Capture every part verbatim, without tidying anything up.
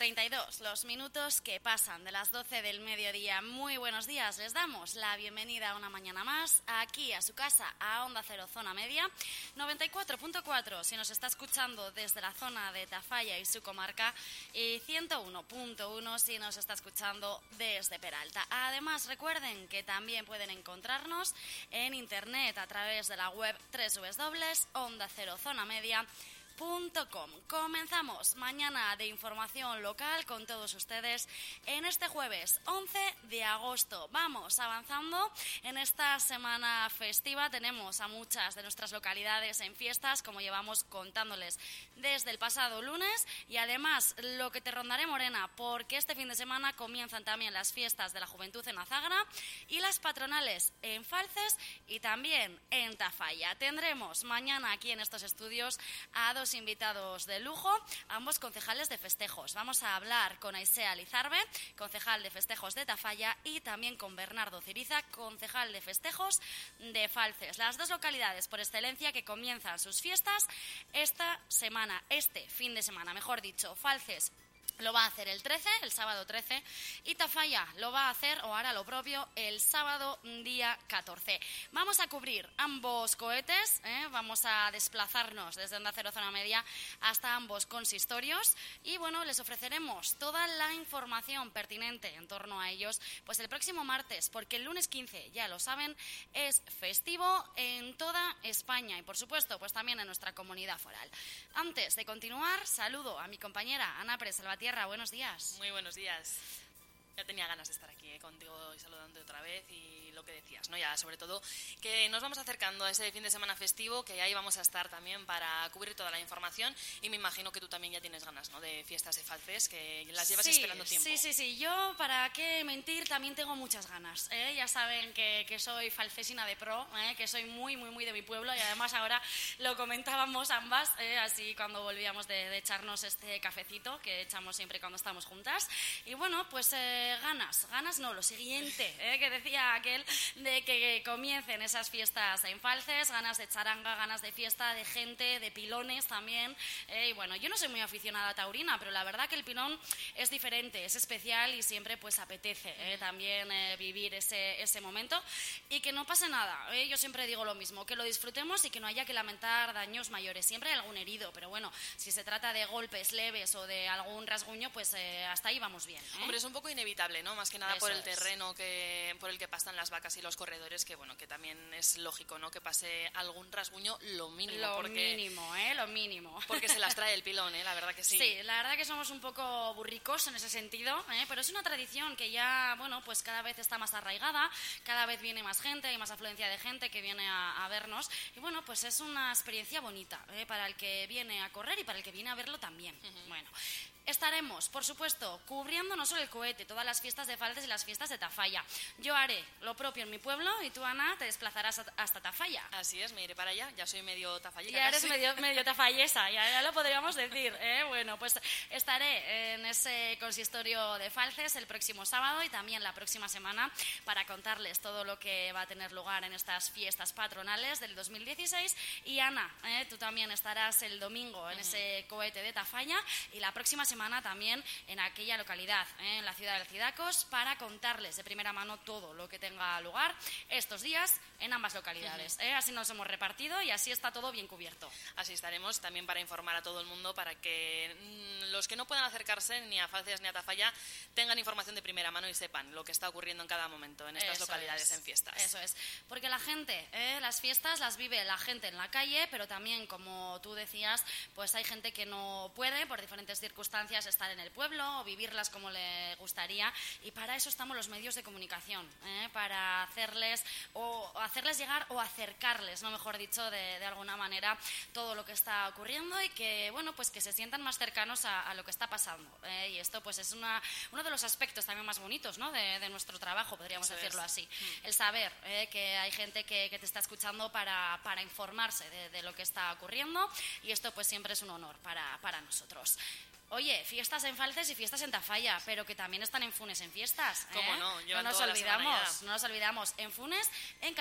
treinta y dos, los minutos que pasan de las doce del mediodía. Muy buenos días, les damos la bienvenida una mañana más aquí a su casa, a Onda Cero Zona Media, noventa y cuatro punto cuatro si nos está escuchando desde la zona de Tafalla y su comarca, y ciento uno punto uno si nos está escuchando desde Peralta. Además, recuerden que también pueden encontrarnos en internet a través de la web doble u doble u doble u punto onda cero zona media punto com. Comenzamos mañana de información local con todos ustedes en este jueves once de agosto. Vamos avanzando en esta semana festiva. Tenemos a muchas de nuestras localidades en fiestas, como llevamos contándoles desde el pasado lunes, y además lo que te rondaré, Morena, porque este fin de semana comienzan también las fiestas de la juventud en Azagra y las patronales en Falces y también en Tafalla. Tendremos mañana aquí en estos estudios a dos invitados de lujo, ambos concejales de festejos. Vamos a hablar con Aisea Lizarbe, concejal de festejos de Tafalla, y también con Bernardo Ciriza, concejal de festejos de Falces. Las dos localidades por excelencia que comienzan sus fiestas esta semana, este fin de semana, mejor dicho. Falces lo va a hacer el trece, el sábado trece, y Tafalla lo va a hacer o hará lo propio el sábado día catorce. Vamos a cubrir ambos cohetes, ¿eh? Vamos a desplazarnos desde Onda Cero Zona Media hasta ambos consistorios y, bueno, les ofreceremos toda la información pertinente en torno a ellos pues el próximo martes, porque el lunes quince, ya lo saben, es festivo en toda España y, por supuesto, pues también en nuestra comunidad foral. Antes de continuar, saludo a mi compañera Ana Pérez Salvatierra. Buenos días. Muy buenos días. Ya tenía ganas de estar aquí eh, contigo y saludándote otra vez, y lo que decías, ¿no? Ya sobre todo que nos vamos acercando a ese fin de semana festivo, que ahí vamos a estar también para cubrir toda la información, y me imagino que tú también ya tienes ganas, ¿no? De fiestas de Falces, que las llevas sí, esperando tiempo. Sí, sí, sí. Yo, para qué mentir, también tengo muchas ganas, ¿eh? Ya saben que, que soy falcesina de pro, ¿eh? Que soy muy, muy, muy de mi pueblo, y además ahora lo comentábamos ambas, ¿eh? Así cuando volvíamos de, de echarnos este cafecito que echamos siempre cuando estamos juntas. Y bueno, pues eh, ganas, ganas no, lo siguiente, ¿eh? Que decía aquel de que comiencen esas fiestas en Falces, ganas de charanga, ganas de fiesta, de gente, de pilones también, eh, y bueno, yo no soy muy aficionada a taurina, pero la verdad que el pilón es diferente, es especial y siempre pues apetece eh, también eh, vivir ese, ese momento, y que no pase nada, eh, yo siempre digo lo mismo, que lo disfrutemos y que no haya que lamentar daños mayores. Siempre hay algún herido, pero bueno, si se trata de golpes leves o de algún rasguño, pues eh, hasta ahí vamos bien, ¿eh? Hombre, es un poco inevitable, ¿no? Más que nada Eso por el es. terreno que por el que pasan las vacas y los corredores, que bueno, que también es lógico, ¿no? Que pase algún rasguño, lo mínimo. Lo porque, mínimo, ¿eh? Lo mínimo. Porque se las trae el pilón, ¿eh? La verdad que sí. Sí, la verdad que somos un poco burricos en ese sentido, ¿eh? Pero es una tradición que ya, bueno, pues cada vez está más arraigada, cada vez viene más gente, hay más afluencia de gente que viene a, a vernos, y bueno, pues es una experiencia bonita, ¿eh? Para el que viene a correr y para el que viene a verlo también. Uh-huh. Bueno, estaremos, por supuesto, cubriendo no solo el cohete, todas las fiestas de Falces y las fiestas de Tafalla. Yo haré lo propio en mi pueblo y tú, Ana, te desplazarás hasta Tafalla. Así es, me iré para allá, ya soy medio tafallera. Ya eres casi. medio, medio tafallesa, ya, ya lo podríamos decir, ¿eh? Bueno, pues estaré en ese consistorio de Falces el próximo sábado y también la próxima semana para contarles todo lo que va a tener lugar en estas fiestas patronales del dos mil dieciséis. Y Ana, ¿eh? Tú también estarás el domingo en uh-huh. ese cohete de Tafalla, y la próxima semana también en aquella localidad, ¿eh? En la ciudad de Alcidacos, para contarles de primera mano todo lo que tenga lugar estos días en ambas localidades, ¿eh? Así nos hemos repartido y así está todo bien cubierto. Así estaremos también para informar a todo el mundo, para que mmm, los que no puedan acercarse ni a Falces ni a Tafalla tengan información de primera mano y sepan lo que está ocurriendo en cada momento en estas Eso localidades es, en fiestas. Eso es, porque la gente, ¿eh? Las fiestas las vive la gente en la calle, pero también, como tú decías, pues hay gente que no puede por diferentes circunstancias estar en el pueblo o vivirlas como le gustaría, y para eso estamos los medios de comunicación, ¿eh? Para hacerles o hacerles llegar o acercarles, no mejor dicho, de, de alguna manera todo lo que está ocurriendo, y que, bueno, pues que se sientan más cercanos a, a lo que está pasando, ¿eh? Y esto pues es una, uno de los aspectos también más bonitos, ¿no? de, de nuestro trabajo, podríamos Eso decirlo es. así, mm. el saber ¿eh? que hay gente que, que te está escuchando para, para informarse de, de lo que está ocurriendo, y esto pues siempre es un honor para, para nosotros. Oye, fiestas en Falces y fiestas en Tafalla, pero que también están en Funes en fiestas, ¿eh? ¿Cómo no? Yo no nos olvidamos, no nos olvidamos. En Funes, en Carcastillo y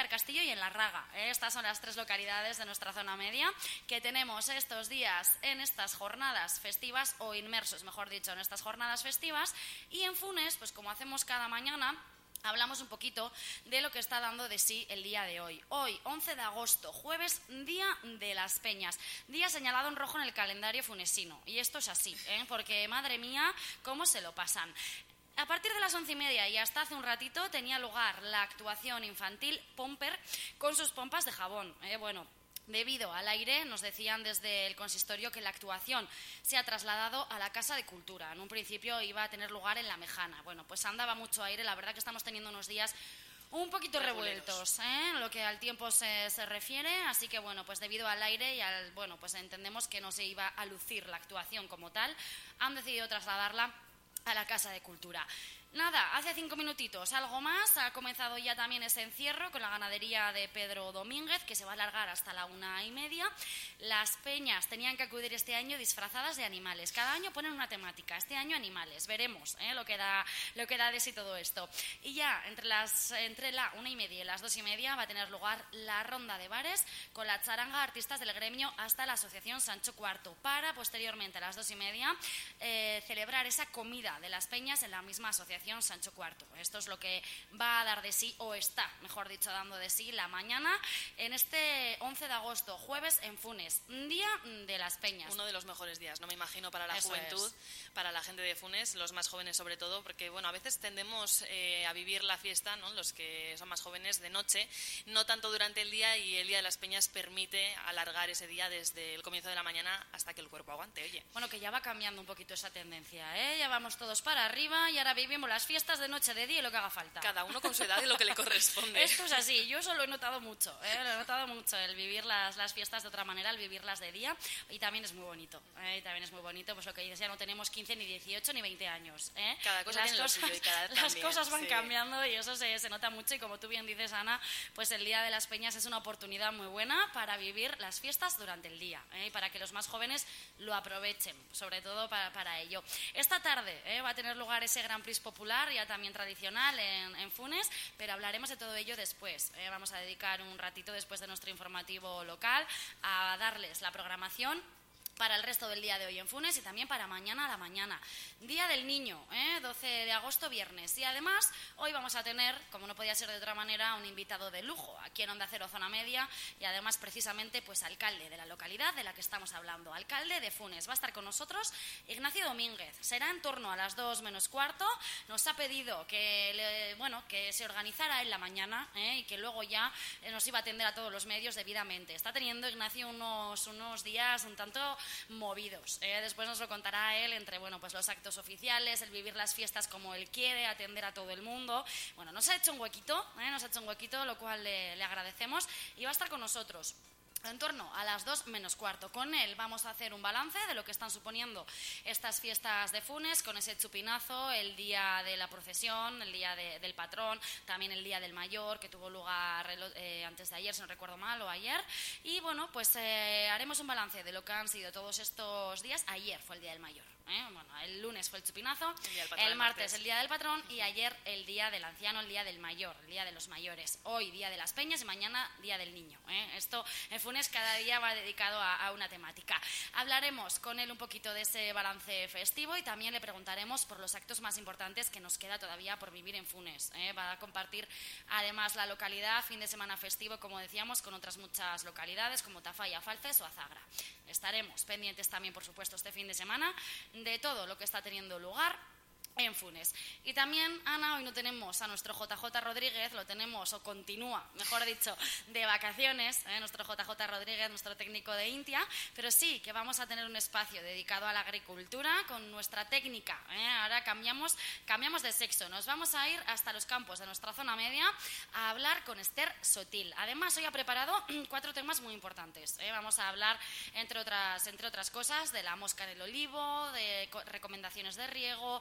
y en Larraga. ¿eh? Estas son las tres localidades de nuestra zona media que tenemos estos días en estas jornadas festivas, o inmersos, mejor dicho, en estas jornadas festivas. Y en Funes, pues como hacemos cada mañana, hablamos un poquito de lo que está dando de sí el día de hoy. Hoy, once de agosto, jueves, Día de las Peñas. Día señalado en rojo en el calendario funesino. Y esto es así, ¿eh? porque, madre mía, cómo se lo pasan. A partir de las once y media y hasta hace un ratito tenía lugar la actuación infantil Pomper con sus pompas de jabón. ¿eh? Bueno, debido al aire, nos decían desde el consistorio que la actuación se ha trasladado a la Casa de Cultura. En un principio iba a tener lugar en La Mejana. Bueno, pues andaba mucho aire. La verdad que estamos teniendo unos días un poquito revueltos, ¿eh? en lo que al tiempo se, se refiere. Así que, bueno, pues debido al aire y al, bueno, pues entendemos que no se iba a lucir la actuación como tal, han decidido trasladarla a la Casa de Cultura. Nada, hace cinco minutitos, algo más, ha comenzado ya también ese encierro con la ganadería de Pedro Domínguez, que se va a alargar hasta la una y media. Las peñas tenían que acudir este año disfrazadas de animales. Cada año ponen una temática, este año animales. Veremos ¿eh? lo, que da, lo que da de sí todo esto. Y ya entre, las, entre la una y media y las dos y media va a tener lugar la ronda de bares con la charanga artistas del gremio hasta la Asociación Sancho cuarto, para posteriormente a las dos y media eh, celebrar esa comida de las peñas en la misma asociación Sancho cuarto. Esto es lo que va a dar de sí, o está, mejor dicho, dando de sí la mañana en este once de agosto, jueves, en Funes, Día de las Peñas. Uno de los mejores días, no me imagino, para la Eso juventud, es. para la gente de Funes, los más jóvenes sobre todo, porque bueno, a veces tendemos eh, a vivir la fiesta, ¿no? Los que son más jóvenes, de noche, no tanto durante el día, y el Día de las Peñas permite alargar ese día desde el comienzo de la mañana hasta que el cuerpo aguante, oye. Bueno, que ya va cambiando un poquito esa tendencia, ¿eh? Ya vamos todos para arriba y ahora vivimos las fiestas de noche, de día y lo que haga falta. Cada uno con su edad y lo que le corresponde. Esto es así, yo eso lo he notado mucho, ¿eh? Lo he notado mucho, el vivir las, las fiestas de otra manera, el vivirlas de día, y también es muy bonito, ¿eh? Y también es muy bonito, pues lo que dices, ya no tenemos quince, ni dieciocho, ni veinte años, ¿eh? Cada cosa las tiene cosas, lo suyo y cada edad las también, cosas van sí. cambiando y eso se, se nota mucho, y como tú bien dices, Ana, pues el Día de las Peñas es una oportunidad muy buena para vivir las fiestas durante el día, ¿eh? Y para que los más jóvenes lo aprovechen, sobre todo para, para ello. Esta tarde ¿eh? va a tener lugar ese Gran Prix popular, ya también tradicional en, en Funes, pero hablaremos de todo ello después. ¿eh? Vamos a dedicar un ratito después de nuestro informativo local a darles la programación para el resto del día de hoy en Funes y también para mañana a la mañana. Día del Niño, ¿eh? doce de agosto, viernes. Y además, hoy vamos a tener, como no podía ser de otra manera, un invitado de lujo aquí en Onda Cero Zona Media, y además precisamente pues alcalde de la localidad de la que estamos hablando, alcalde de Funes. Va a estar con nosotros Ignacio Domínguez. Será en torno a las dos menos cuarto. Nos ha pedido que, le, bueno, que se organizara en la mañana ¿eh? y que luego ya nos iba a atender a todos los medios debidamente. Está teniendo Ignacio unos, unos días un tanto movidos. ¿eh? Después nos lo contará él, entre bueno, pues los actos oficiales, el vivir las fiestas como él quiere, atender a todo el mundo. Bueno, nos ha hecho un huequito, ¿eh? nos ha hecho un huequito, lo cual le, le agradecemos, y va a estar con nosotros en torno a las dos menos cuarto. Con él vamos a hacer un balance de lo que están suponiendo estas fiestas de Funes, con ese chupinazo, el día de la procesión, el día de, del patrón, también el día del mayor, que tuvo lugar eh, antes de ayer, si no recuerdo mal, o ayer. Y bueno, pues eh, haremos un balance de lo que han sido todos estos días. Ayer fue el día del mayor. ¿eh? Bueno, el lunes fue el chupinazo, el, el martes, martes el día del patrón, y ayer el día del anciano, el día del mayor, el día de los mayores. Hoy día de las peñas y mañana día del niño. ¿eh? Esto en Funes cada día va dedicado a, a una temática. Hablaremos con él un poquito de ese balance festivo y también le preguntaremos por los actos más importantes que nos queda todavía por vivir en Funes. ¿eh? Va a compartir además la localidad, fin de semana festivo, como decíamos, con otras muchas localidades como Tafalla, Falces o Azagra. Estaremos pendientes también, por supuesto, este fin de semana de todo lo que está teniendo lugar en Funes. Y también, Ana, hoy no tenemos a nuestro J J Rodríguez, lo tenemos, o continúa, mejor dicho, de vacaciones, ¿eh? nuestro J J Rodríguez, nuestro técnico de Intia, pero sí que vamos a tener un espacio dedicado a la agricultura con nuestra técnica. ¿eh? Ahora cambiamos, cambiamos de sexo, nos vamos a ir hasta los campos de nuestra zona media a hablar con Esther Sotil. Además, hoy ha preparado cuatro temas muy importantes. ¿eh? Vamos a hablar, entre otras, entre otras cosas, de la mosca en el olivo, de recomendaciones de riego, el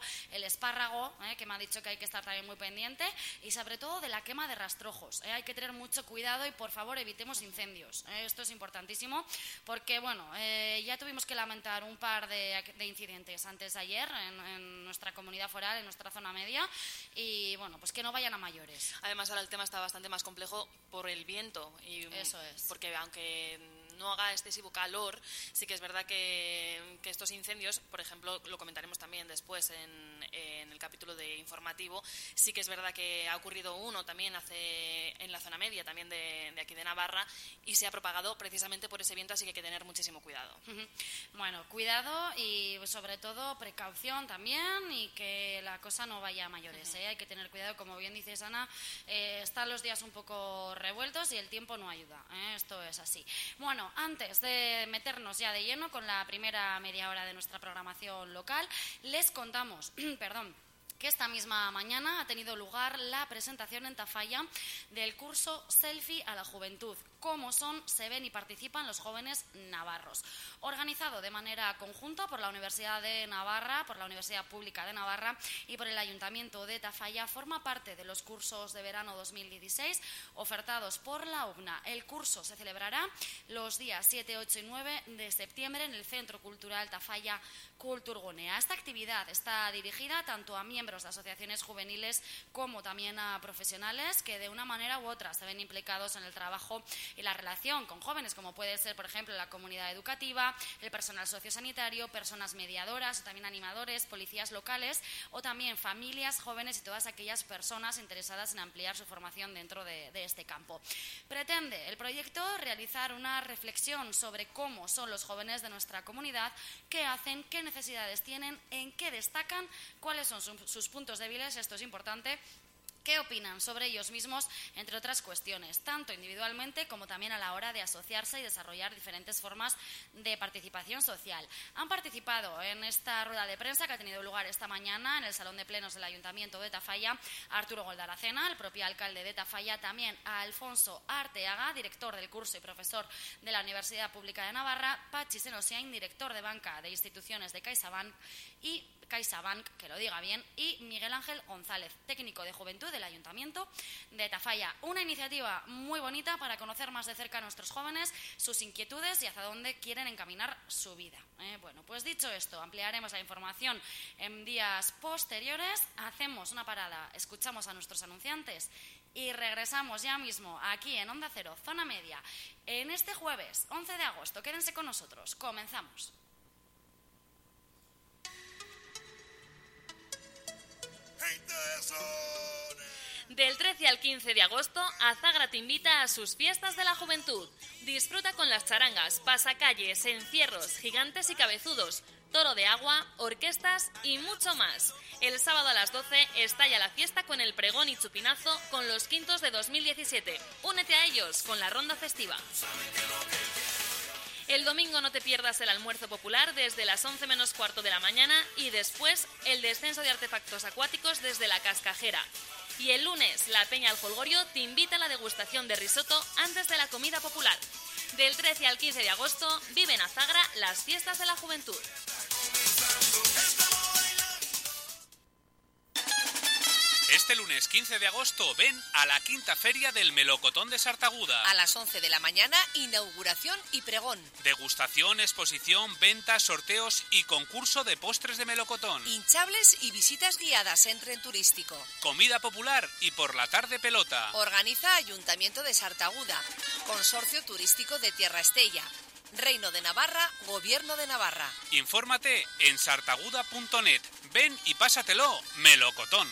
espárrago, ¿eh? que me ha dicho que hay que estar también muy pendiente, y sobre todo de la quema de rastrojos. ¿eh? Hay que tener mucho cuidado y, por favor, evitemos incendios. ¿eh? Esto es importantísimo porque, bueno, eh, ya tuvimos que lamentar un par de, de incidentes antes de ayer en, en nuestra comunidad foral, en nuestra zona media, y, bueno, pues que no vayan a mayores. Además, ahora el tema está bastante más complejo por el viento. Y, Eso es. Porque aunque no haga excesivo calor, sí que es verdad que, que estos incendios, por ejemplo, lo comentaremos también después en, en el capítulo de informativo, sí que es verdad que ha ocurrido uno también hace en la zona media, también de, de aquí de Navarra, y se ha propagado precisamente por ese viento, así que hay que tener muchísimo cuidado. Uh-huh. Bueno, cuidado y sobre todo precaución también, y que la cosa no vaya a mayores. Uh-huh. ¿eh? Hay que tener cuidado, como bien dices, Ana, eh, están los días un poco revueltos y el tiempo no ayuda. ¿eh? Esto es así. Bueno, antes de meternos ya de lleno con la primera media hora de nuestra programación local, les contamos, perdón, que esta misma mañana ha tenido lugar la presentación en Tafalla del curso Selfie a la Juventud. Cómo son, se ven y participan los jóvenes navarros. Organizado de manera conjunta por la Universidad de Navarra, por la Universidad Pública de Navarra y por el Ayuntamiento de Tafalla, forma parte de los cursos de verano dos mil dieciséis ofertados por la U B N A. El curso se celebrará los días siete, ocho y nueve de septiembre en el Centro Cultural Tafalla Kulturgunea. Esta actividad está dirigida tanto a miembros de asociaciones juveniles como también a profesionales que de una manera u otra se ven implicados en el trabajo y la relación con jóvenes, como puede ser, por ejemplo, la comunidad educativa, el personal sociosanitario, personas mediadoras, o también animadores, policías locales o también familias, jóvenes y todas aquellas personas interesadas en ampliar su formación dentro de, de este campo. Pretende el proyecto realizar una reflexión sobre cómo son los jóvenes de nuestra comunidad, qué hacen, qué necesidades tienen, en qué destacan, cuáles son sus, sus puntos débiles, esto es importante, qué opinan sobre ellos mismos, entre otras cuestiones, tanto individualmente como también a la hora de asociarse y desarrollar diferentes formas de participación social. Han participado en esta rueda de prensa que ha tenido lugar esta mañana en el Salón de Plenos del Ayuntamiento de Tafalla, Arturo Goldaracena, el propio alcalde de Tafalla, también a Alfonso Arteaga, director del curso y profesor de la Universidad Pública de Navarra, Pachi Senosiain, director de banca de instituciones de CaixaBank, y CaixaBank, que lo diga bien, y Miguel Ángel González, técnico de juventud del Ayuntamiento de Tafalla. Una iniciativa muy bonita para conocer más de cerca a nuestros jóvenes, sus inquietudes y hacia dónde quieren encaminar su vida. Eh, bueno, pues dicho esto, ampliaremos la información en días posteriores. Hacemos una parada, escuchamos a nuestros anunciantes y regresamos ya mismo aquí en Onda Cero, Zona Media, en este jueves once de agosto. Quédense con nosotros, comenzamos. Del trece al quince de agosto, Azagra te invita a sus fiestas de la juventud. Disfruta con las charangas, pasacalles, encierros, gigantes y cabezudos, toro de agua, orquestas y mucho más. El sábado a las doce estalla la fiesta con el pregón y chupinazo con los quintos de dos mil diecisiete. Únete a ellos con la ronda festiva. El domingo no te pierdas el almuerzo popular desde las once menos cuarto de la mañana y después el descenso de artefactos acuáticos desde la Cascajera. Y el lunes la Peña al Jolgorio te invita a la degustación de risotto antes de la comida popular. Del trece al quince de agosto vive en Azagra las fiestas de la juventud. Este lunes quince de agosto ven a la quinta feria del melocotón de Sartaguda. A las once de la mañana, inauguración y pregón. Degustación, exposición, ventas, sorteos y concurso de postres de melocotón. Hinchables y visitas guiadas en tren turístico. Comida popular y por la tarde pelota. Organiza Ayuntamiento de Sartaguda, Consorcio Turístico de Tierra Estella, Reino de Navarra, Gobierno de Navarra. Infórmate en sartaguda punto net. Ven y pásatelo, melocotón.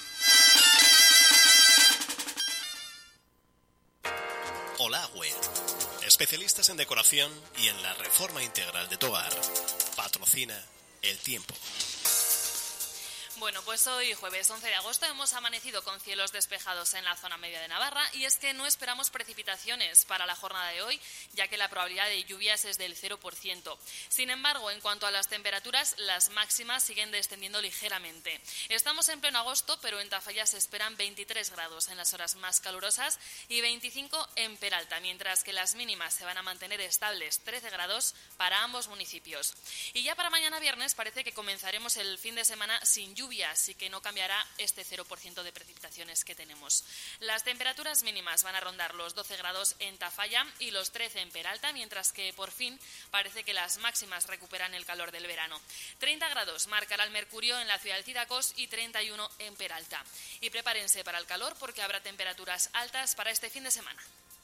Olagüe, especialistas en decoración y en la reforma integral de tu hogar. Patrocina El Tiempo. Bueno, pues hoy, jueves once de agosto, hemos amanecido con cielos despejados en la zona media de Navarra y es que no esperamos precipitaciones para la jornada de hoy, ya que la probabilidad de lluvias es del cero por ciento. Sin embargo, en cuanto a las temperaturas, las máximas siguen descendiendo ligeramente. Estamos en pleno agosto, pero en Tafalla se esperan veintitrés grados en las horas más calurosas y veinticinco en Peralta, mientras que las mínimas se van a mantener estables, trece grados para ambos municipios. Y ya para mañana viernes parece que comenzaremos el fin de semana sin lluvia, lluvias y que no cambiará este cero por ciento de precipitaciones que tenemos. Las temperaturas mínimas van a rondar los doce grados en Tafalla y los trece en Peralta, mientras que por fin parece que las máximas recuperan el calor del verano. treinta grados marcará el mercurio en la ciudad de Cidacos y treinta y uno en Peralta. Y prepárense para el calor porque habrá temperaturas altas para este fin de semana.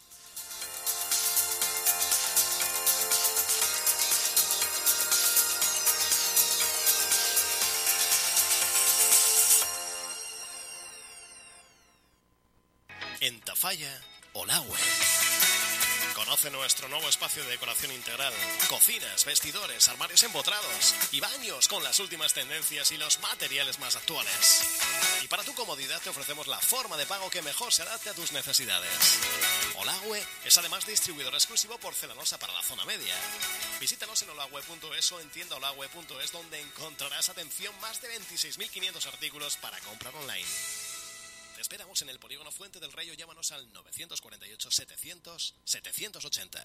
En Tafalla, Olagüe. Conoce nuestro nuevo espacio de decoración integral. Cocinas, vestidores, armarios empotrados y baños con las últimas tendencias y los materiales más actuales. Y para tu comodidad te ofrecemos la forma de pago que mejor se adapte a tus necesidades. Olagüe es además distribuidor exclusivo porcelanosa para la zona media. Visítanos en olagüe punto es o en tienda olagüe punto es, donde encontrarás, atención, más de veintiséis mil quinientos artículos para comprar online. Te esperamos en el Polígono Fuente del Rey o llámanos al novecientos cuarenta y ocho setecientos setecientos ochenta.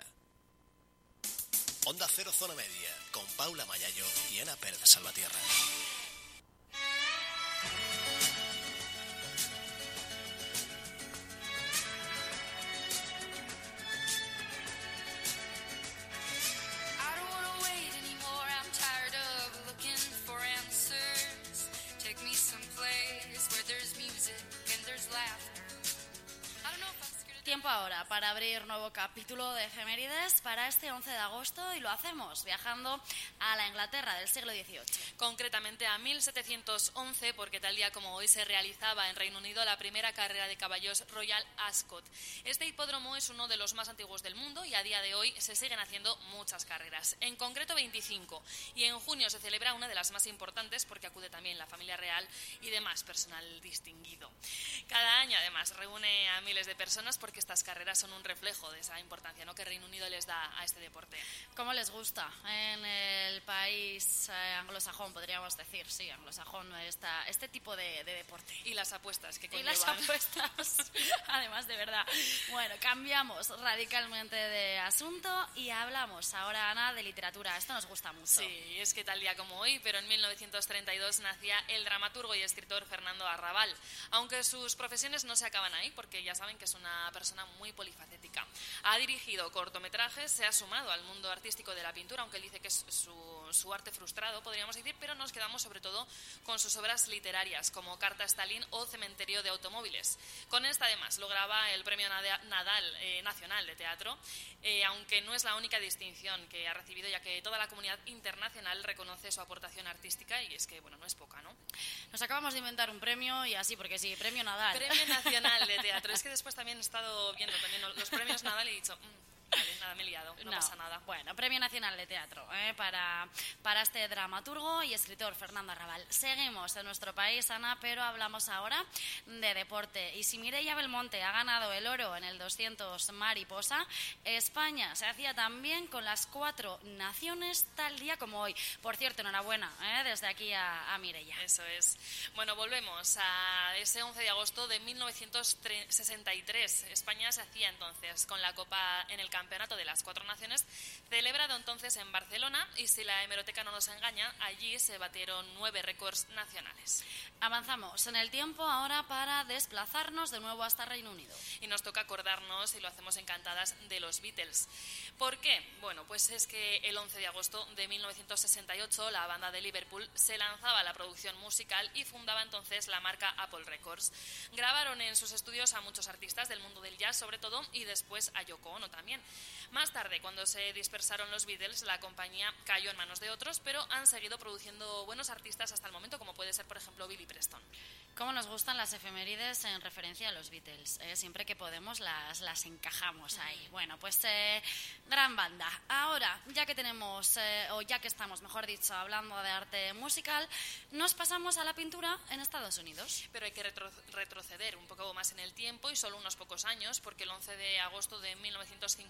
Onda Cero Zona Media, con Paula Mayayo y Ana Pérez Salvatierra. Tiempo ahora para abrir nuevo capítulo de efemérides para este once de agosto y lo hacemos viajando a la Inglaterra del siglo dieciocho. Concretamente a mil setecientos once, porque tal día como hoy se realizaba en Reino Unido la primera carrera de caballos Royal Ascot. Este hipódromo es uno de los más antiguos del mundo y a día de hoy se siguen haciendo muchas carreras, en concreto veinticinco, y en junio se celebra una de las más importantes porque acude también la familia real y demás personal distinguido. Cada año además reúne a miles de personas porque estas carreras son un reflejo de esa importancia, ¿no?, que Reino Unido les da a este deporte. ¿Cómo les gusta en el país eh, anglosajón, podríamos decir? Sí, anglosajón, esta, este tipo de, de deporte. Y las apuestas que conllevan. Y las apuestas, además, de verdad. Bueno, cambiamos radicalmente de asunto y hablamos ahora, Ana, de literatura. Esto nos gusta mucho. Sí, es que tal día como hoy, pero en mil novecientos treinta y dos nacía el dramaturgo y escritor Fernando Arrabal, aunque sus profesiones no se acaban ahí, porque ya saben que es una persona muy polifacética. Ha dirigido cortometrajes, se ha sumado al mundo artístico de la pintura, aunque él dice que es su, su arte frustrado, podríamos decir, pero nos quedamos sobre todo con sus obras literarias, como Carta a Stalin o Cementerio de Automóviles. Con esta, además, lograba el Premio Nadal eh, Nacional de Teatro, eh, aunque no es la única distinción que ha recibido, ya que toda la comunidad internacional reconoce su aportación artística, y es que, bueno, no es poca, ¿no? Nos acabamos de inventar un premio y así, porque sí, Premio Nadal. Premio Nacional de Teatro. Es que después también he estado viendo también los premios Nadal y he dicho, mmm, vale, nada, me he liado, no, no pasa nada. Bueno, Premio Nacional de Teatro ¿eh? para, para este dramaturgo y escritor Fernando Arrabal. Seguimos en nuestro país, Ana, pero hablamos ahora de deporte. Y si Mireia Belmonte ha ganado el oro en el doscientos mariposa, España se hacía también con las cuatro naciones tal día como hoy. Por cierto, enhorabuena ¿eh? desde aquí a, a Mireia. Eso es. Bueno, volvemos a ese once de agosto de mil novecientos sesenta y tres. España se hacía entonces con la Copa en el Campeonato de las Cuatro Naciones, celebrado entonces en Barcelona, y si la hemeroteca no nos engaña, allí se batieron nueve récords nacionales. Avanzamos en el tiempo ahora para desplazarnos de nuevo hasta Reino Unido. Y nos toca acordarnos, y lo hacemos encantadas, de los Beatles. ¿Por qué? Bueno, pues es que el once de agosto de mil novecientos sesenta y ocho la banda de Liverpool se lanzaba a la producción musical y fundaba entonces la marca Apple Records. Grabaron en sus estudios a muchos artistas del mundo del jazz, sobre todo, y después a Yoko Ono también. Más tarde, cuando se dispersaron los Beatles, la compañía cayó en manos de otros, pero han seguido produciendo buenos artistas hasta el momento, como puede ser, por ejemplo, Billy Preston. Cómo nos gustan las efemérides en referencia a los Beatles, ¿eh? Siempre que podemos las, las encajamos ahí. Bueno, pues eh, gran banda. Ahora, ya que tenemos, eh, o ya que estamos, mejor dicho, hablando de arte musical, nos pasamos a la pintura en Estados Unidos. Pero hay que retro- retroceder un poco más en el tiempo y solo unos pocos años, porque el once de agosto de mil novecientos cincuenta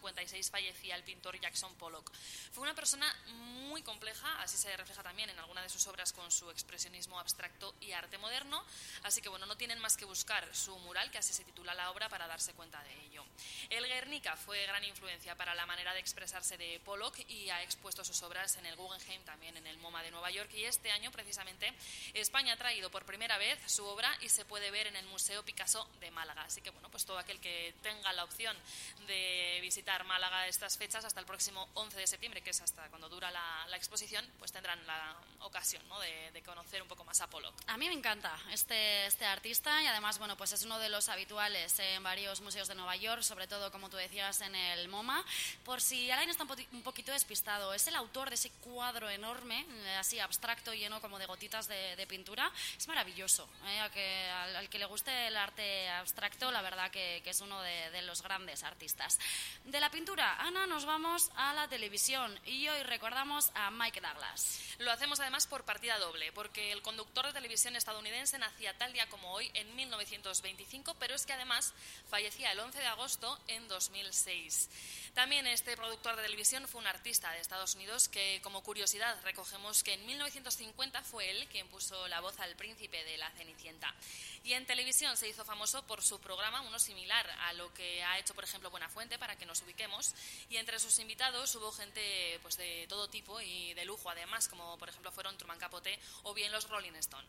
cincuenta y seis fallecía el pintor Jackson Pollock. Fue una persona muy compleja, así se refleja también en alguna de sus obras con su expresionismo abstracto y arte moderno, así que bueno, no tienen más que buscar su mural, que así se titula la obra, para darse cuenta de ello. El Guernica fue gran influencia para la manera de expresarse de Pollock y ha expuesto sus obras en el Guggenheim, también en el MoMA de Nueva York, y este año precisamente España ha traído por primera vez su obra y se puede ver en el Museo Picasso de Málaga. Así que bueno, pues todo aquel que tenga la opción de visitar Málaga estas fechas hasta el próximo once de septiembre, que es hasta cuando dura la, la exposición, pues tendrán la ocasión, ¿no?, de, de conocer un poco más a Pollock. A mí me encanta este, este artista y además, bueno, pues es uno de los habituales en varios museos de Nueva York, sobre todo, como tú decías, en el MoMA. Por si alguien está un, po- un poquito despistado, es el autor de ese cuadro enorme, así abstracto, lleno como de gotitas de, de pintura. Es maravilloso, ¿eh? A que, al, al que le guste el arte abstracto, la verdad que, que es uno de, de los grandes artistas. De la pintura, Ana, nos vamos a la televisión y hoy recordamos a Mike Douglas. Lo hacemos además por partida doble, porque el conductor de televisión estadounidense nacía tal día como hoy en mil novecientos veinticinco, pero es que además fallecía el once de agosto en dos mil seis. También este productor de televisión fue un artista de Estados Unidos que, como curiosidad, recogemos que en mil novecientos cincuenta fue él quien puso la voz al príncipe de la Cenicienta. Y en televisión se hizo famoso por su programa, uno similar a lo que ha hecho, por ejemplo, Buenafuente, para que nos ubiquemos. Y entre sus invitados hubo gente pues de todo tipo y de lujo, además, como por ejemplo fueron Truman Capote o bien los Rolling Stones.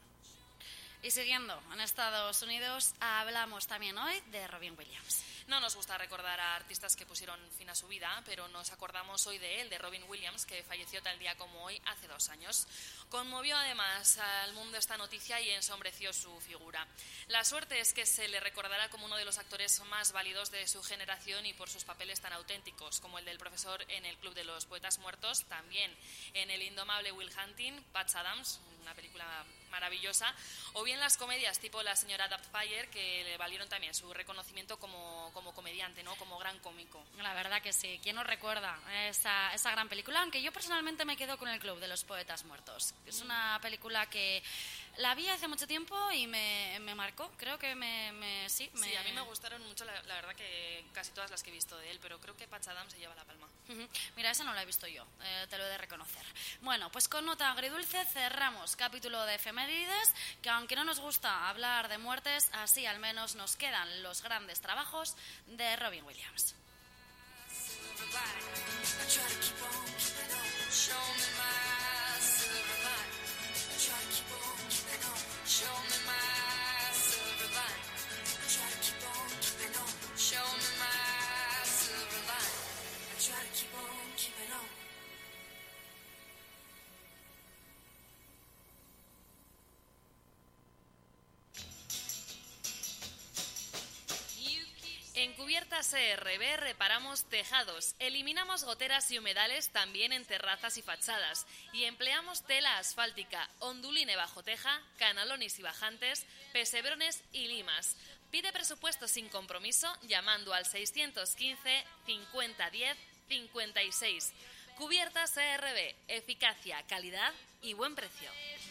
Y siguiendo en Estados Unidos, hablamos también hoy de Robin Williams. No nos gusta recordar a artistas que pusieron fin a su vida, pero nos acordamos hoy de él, de Robin Williams, que falleció tal día como hoy hace dos años. Conmovió además al mundo esta noticia y ensombreció su figura. La suerte es que se le recordará como uno de los actores más válidos de su generación y por sus papeles tan auténticos, como el del profesor en el Club de los Poetas Muertos, también en El indomable Will Hunting, Patch Adams, una película maravillosa, o bien las comedias tipo La señora Doubtfire, que le valieron también su reconocimiento como, como comediante, ¿no?, como gran cómico. La verdad que sí. ¿Quién nos recuerda esa, esa gran película? Aunque yo personalmente me quedo con El Club de los Poetas Muertos. Es una película que la vi hace mucho tiempo y me, me marcó. Creo que me... me sí, me... sí, a mí me gustaron mucho, la, la verdad que casi todas las que he visto de él, pero creo que Patch Adams se lleva la palma. Uh-huh. Mira, esa no la he visto yo, eh, te lo he de reconocer. Bueno, pues con nota agridulce cerramos capítulo de efemérides, que aunque no nos gusta hablar de muertes, así al menos nos quedan los grandes trabajos de Robin Williams. En Cubiertas E R B reparamos tejados, eliminamos goteras y humedales también en terrazas y fachadas y empleamos tela asfáltica, onduline bajo teja, canalones y bajantes, pesebrones y limas. Pide presupuesto sin compromiso llamando al seiscientos quince cincuenta diez cincuenta y seis. Cubiertas E R B, eficacia, calidad y buen precio.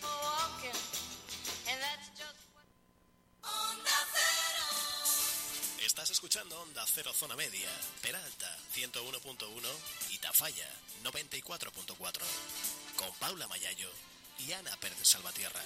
Estás escuchando Onda Cero Zona Media, Peralta ciento uno punto uno y Tafalla noventa y cuatro punto cuatro, con Paula Mayayo y Ana Pérez Salvatierra.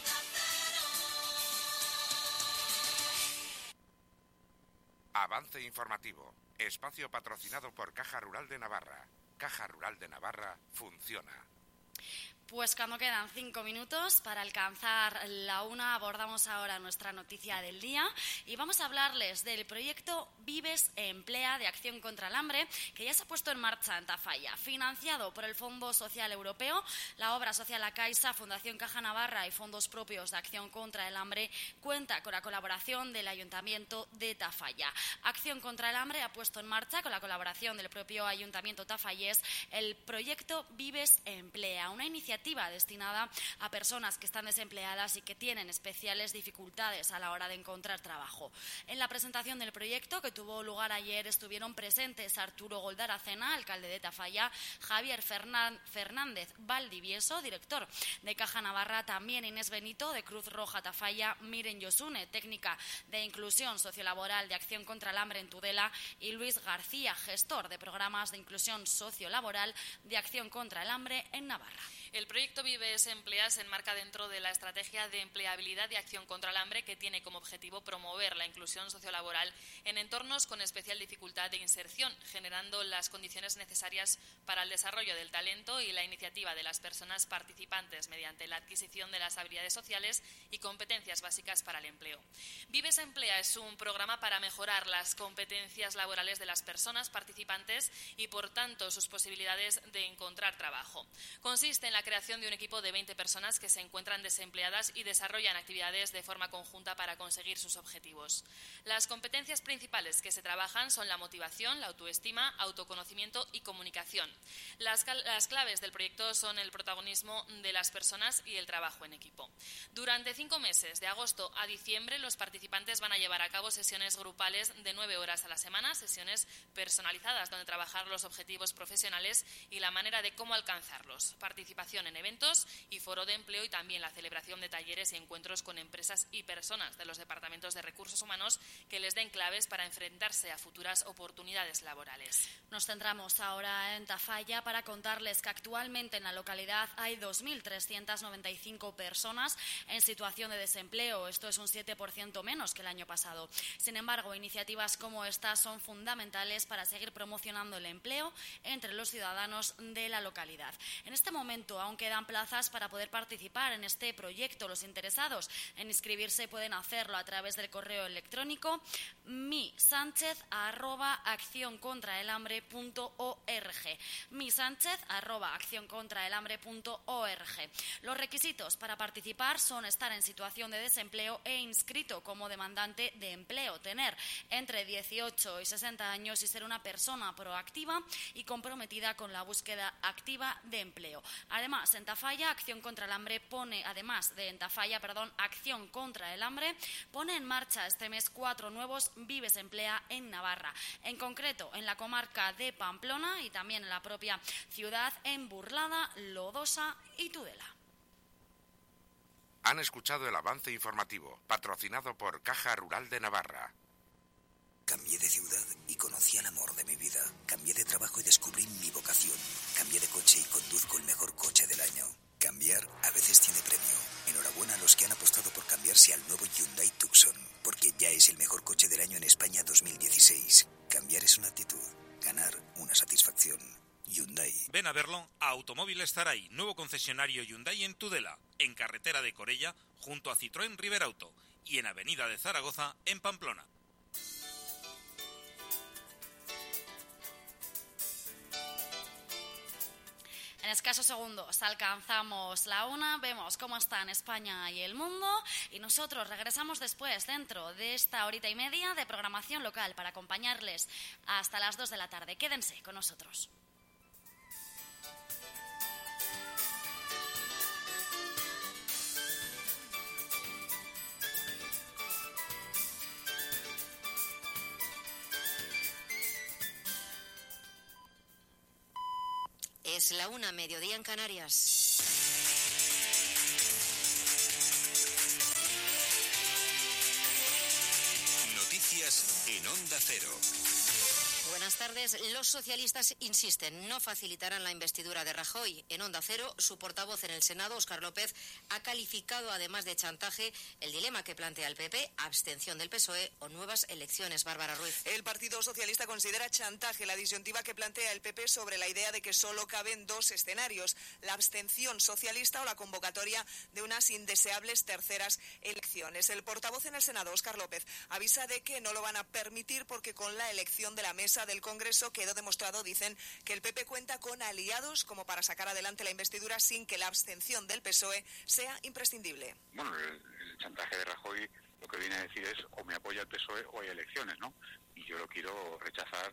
Avance informativo, espacio patrocinado por Caja Rural de Navarra. Caja Rural de Navarra funciona. Pues cuando quedan cinco minutos para alcanzar la una, abordamos ahora nuestra noticia del día y vamos a hablarles del proyecto Vives e Emplea de Acción contra el Hambre, que ya se ha puesto en marcha en Tafalla. Financiado por el Fondo Social Europeo, la obra social La Caixa, Fundación Caja Navarra y fondos propios de Acción contra el Hambre, cuenta con la colaboración del Ayuntamiento de Tafalla. Acción contra el Hambre ha puesto en marcha, con la colaboración del propio Ayuntamiento tafallés, el proyecto Vives e Emplea, una iniciativa iniciativa destinada a personas que están desempleadas y que tienen especiales dificultades a la hora de encontrar trabajo. En la presentación del proyecto, que tuvo lugar ayer, estuvieron presentes Arturo Goldaracena, alcalde de Tafalla, Javier Fernández Valdivieso, director de Caja Navarra, también Inés Benito, de Cruz Roja Tafalla, Miren Yosune, técnica de inclusión sociolaboral de Acción contra el Hambre en Tudela, y Luis García, gestor de programas de inclusión sociolaboral de Acción contra el Hambre en Navarra. El proyecto Vives Emplea se enmarca dentro de la estrategia de empleabilidad de Acción contra el Hambre, que tiene como objetivo promover la inclusión sociolaboral en entornos con especial dificultad de inserción, generando las condiciones necesarias para el desarrollo del talento y la iniciativa de las personas participantes mediante la adquisición de las habilidades sociales y competencias básicas para el empleo. Vives Emplea es un programa para mejorar las competencias laborales de las personas participantes y, por tanto, sus posibilidades de encontrar trabajo. Consiste en la creación de un equipo de veinte personas que se encuentran desempleadas y desarrollan actividades de forma conjunta para conseguir sus objetivos. Las competencias principales que se trabajan son la motivación, la autoestima, autoconocimiento y comunicación. Las, las claves del proyecto son el protagonismo de las personas y el trabajo en equipo. Durante cinco meses, de agosto a diciembre, los participantes van a llevar a cabo sesiones grupales de nueve horas a la semana, sesiones personalizadas donde trabajar los objetivos profesionales y la manera de cómo alcanzarlos. Participación en eventos y foro de empleo, y también la celebración de talleres y encuentros con empresas y personas de los departamentos de recursos humanos que les den claves para enfrentarse a futuras oportunidades laborales. Nos centramos ahora en Tafalla para contarles que actualmente en la localidad hay dos mil trescientas noventa y cinco personas en situación de desempleo. Esto es un siete por ciento menos que el año pasado. Sin embargo, iniciativas como esta son fundamentales para seguir promocionando el empleo entre los ciudadanos de la localidad. En este momento aún quedan plazas para poder participar en este proyecto. Los interesados en inscribirse pueden hacerlo a través del correo electrónico misánchez arroba acción contra el hambre punto org. misánchez arroba acción contra el hambre punto org. Los requisitos para participar son estar en situación de desempleo e inscrito como demandante de empleo, tener entre dieciocho y sesenta años y ser una persona proactiva y comprometida con la búsqueda activa de empleo. Además, en Tafalla, Acción contra el Hambre pone, además de en Tafalla, perdón, Acción contra el Hambre pone en marcha este mes cuatro nuevos Vives Emplea en Navarra. En concreto, en la comarca de Pamplona y también en la propia ciudad, en Burlada, Lodosa y Tudela. Han escuchado el avance informativo, patrocinado por Caja Rural de Navarra. Cambié de ciudad y conocí al amor de mi vida. Cambié de trabajo y descubrí mi vocación. Cambié de coche y conduzco el mejor coche del año. Cambiar a veces tiene premio. Enhorabuena a los que han apostado por cambiarse al nuevo Hyundai Tucson, porque ya es el mejor coche del año en España dos mil dieciséis. Cambiar es una actitud, ganar una satisfacción. Hyundai. Ven a verlo a Automóviles Zaray, nuevo concesionario Hyundai en Tudela, en carretera de Corella, junto a Citroën Riberauto, y en avenida de Zaragoza, en Pamplona. En escasos segundos alcanzamos la una, vemos cómo están España y el mundo y nosotros regresamos después dentro de esta horita y media de programación local para acompañarles hasta las dos de la tarde. Quédense con nosotros. Es la una, mediodía en Canarias. Noticias en Onda Cero. Buenas tardes. Los socialistas insisten, no facilitarán la investidura de Rajoy. En Onda Cero, su portavoz en el Senado, Óscar López, ha calificado, además de chantaje, el dilema que plantea el P P, abstención del P S O E o nuevas elecciones. Bárbara Ruiz. El Partido Socialista considera chantaje la disyuntiva que plantea el P P sobre la idea de que solo caben dos escenarios, la abstención socialista o la convocatoria de unas indeseables terceras elecciones. El portavoz en el Senado, Óscar López, avisa de que no lo van a permitir porque con la elección de la mesa del Congreso quedó demostrado, dicen, que el P P cuenta con aliados como para sacar adelante la investidura sin que la abstención del P S O E sea imprescindible. Bueno, el, el chantaje de Rajoy lo que viene a decir es o me apoya el P S O E o hay elecciones, ¿no? Y yo lo quiero rechazar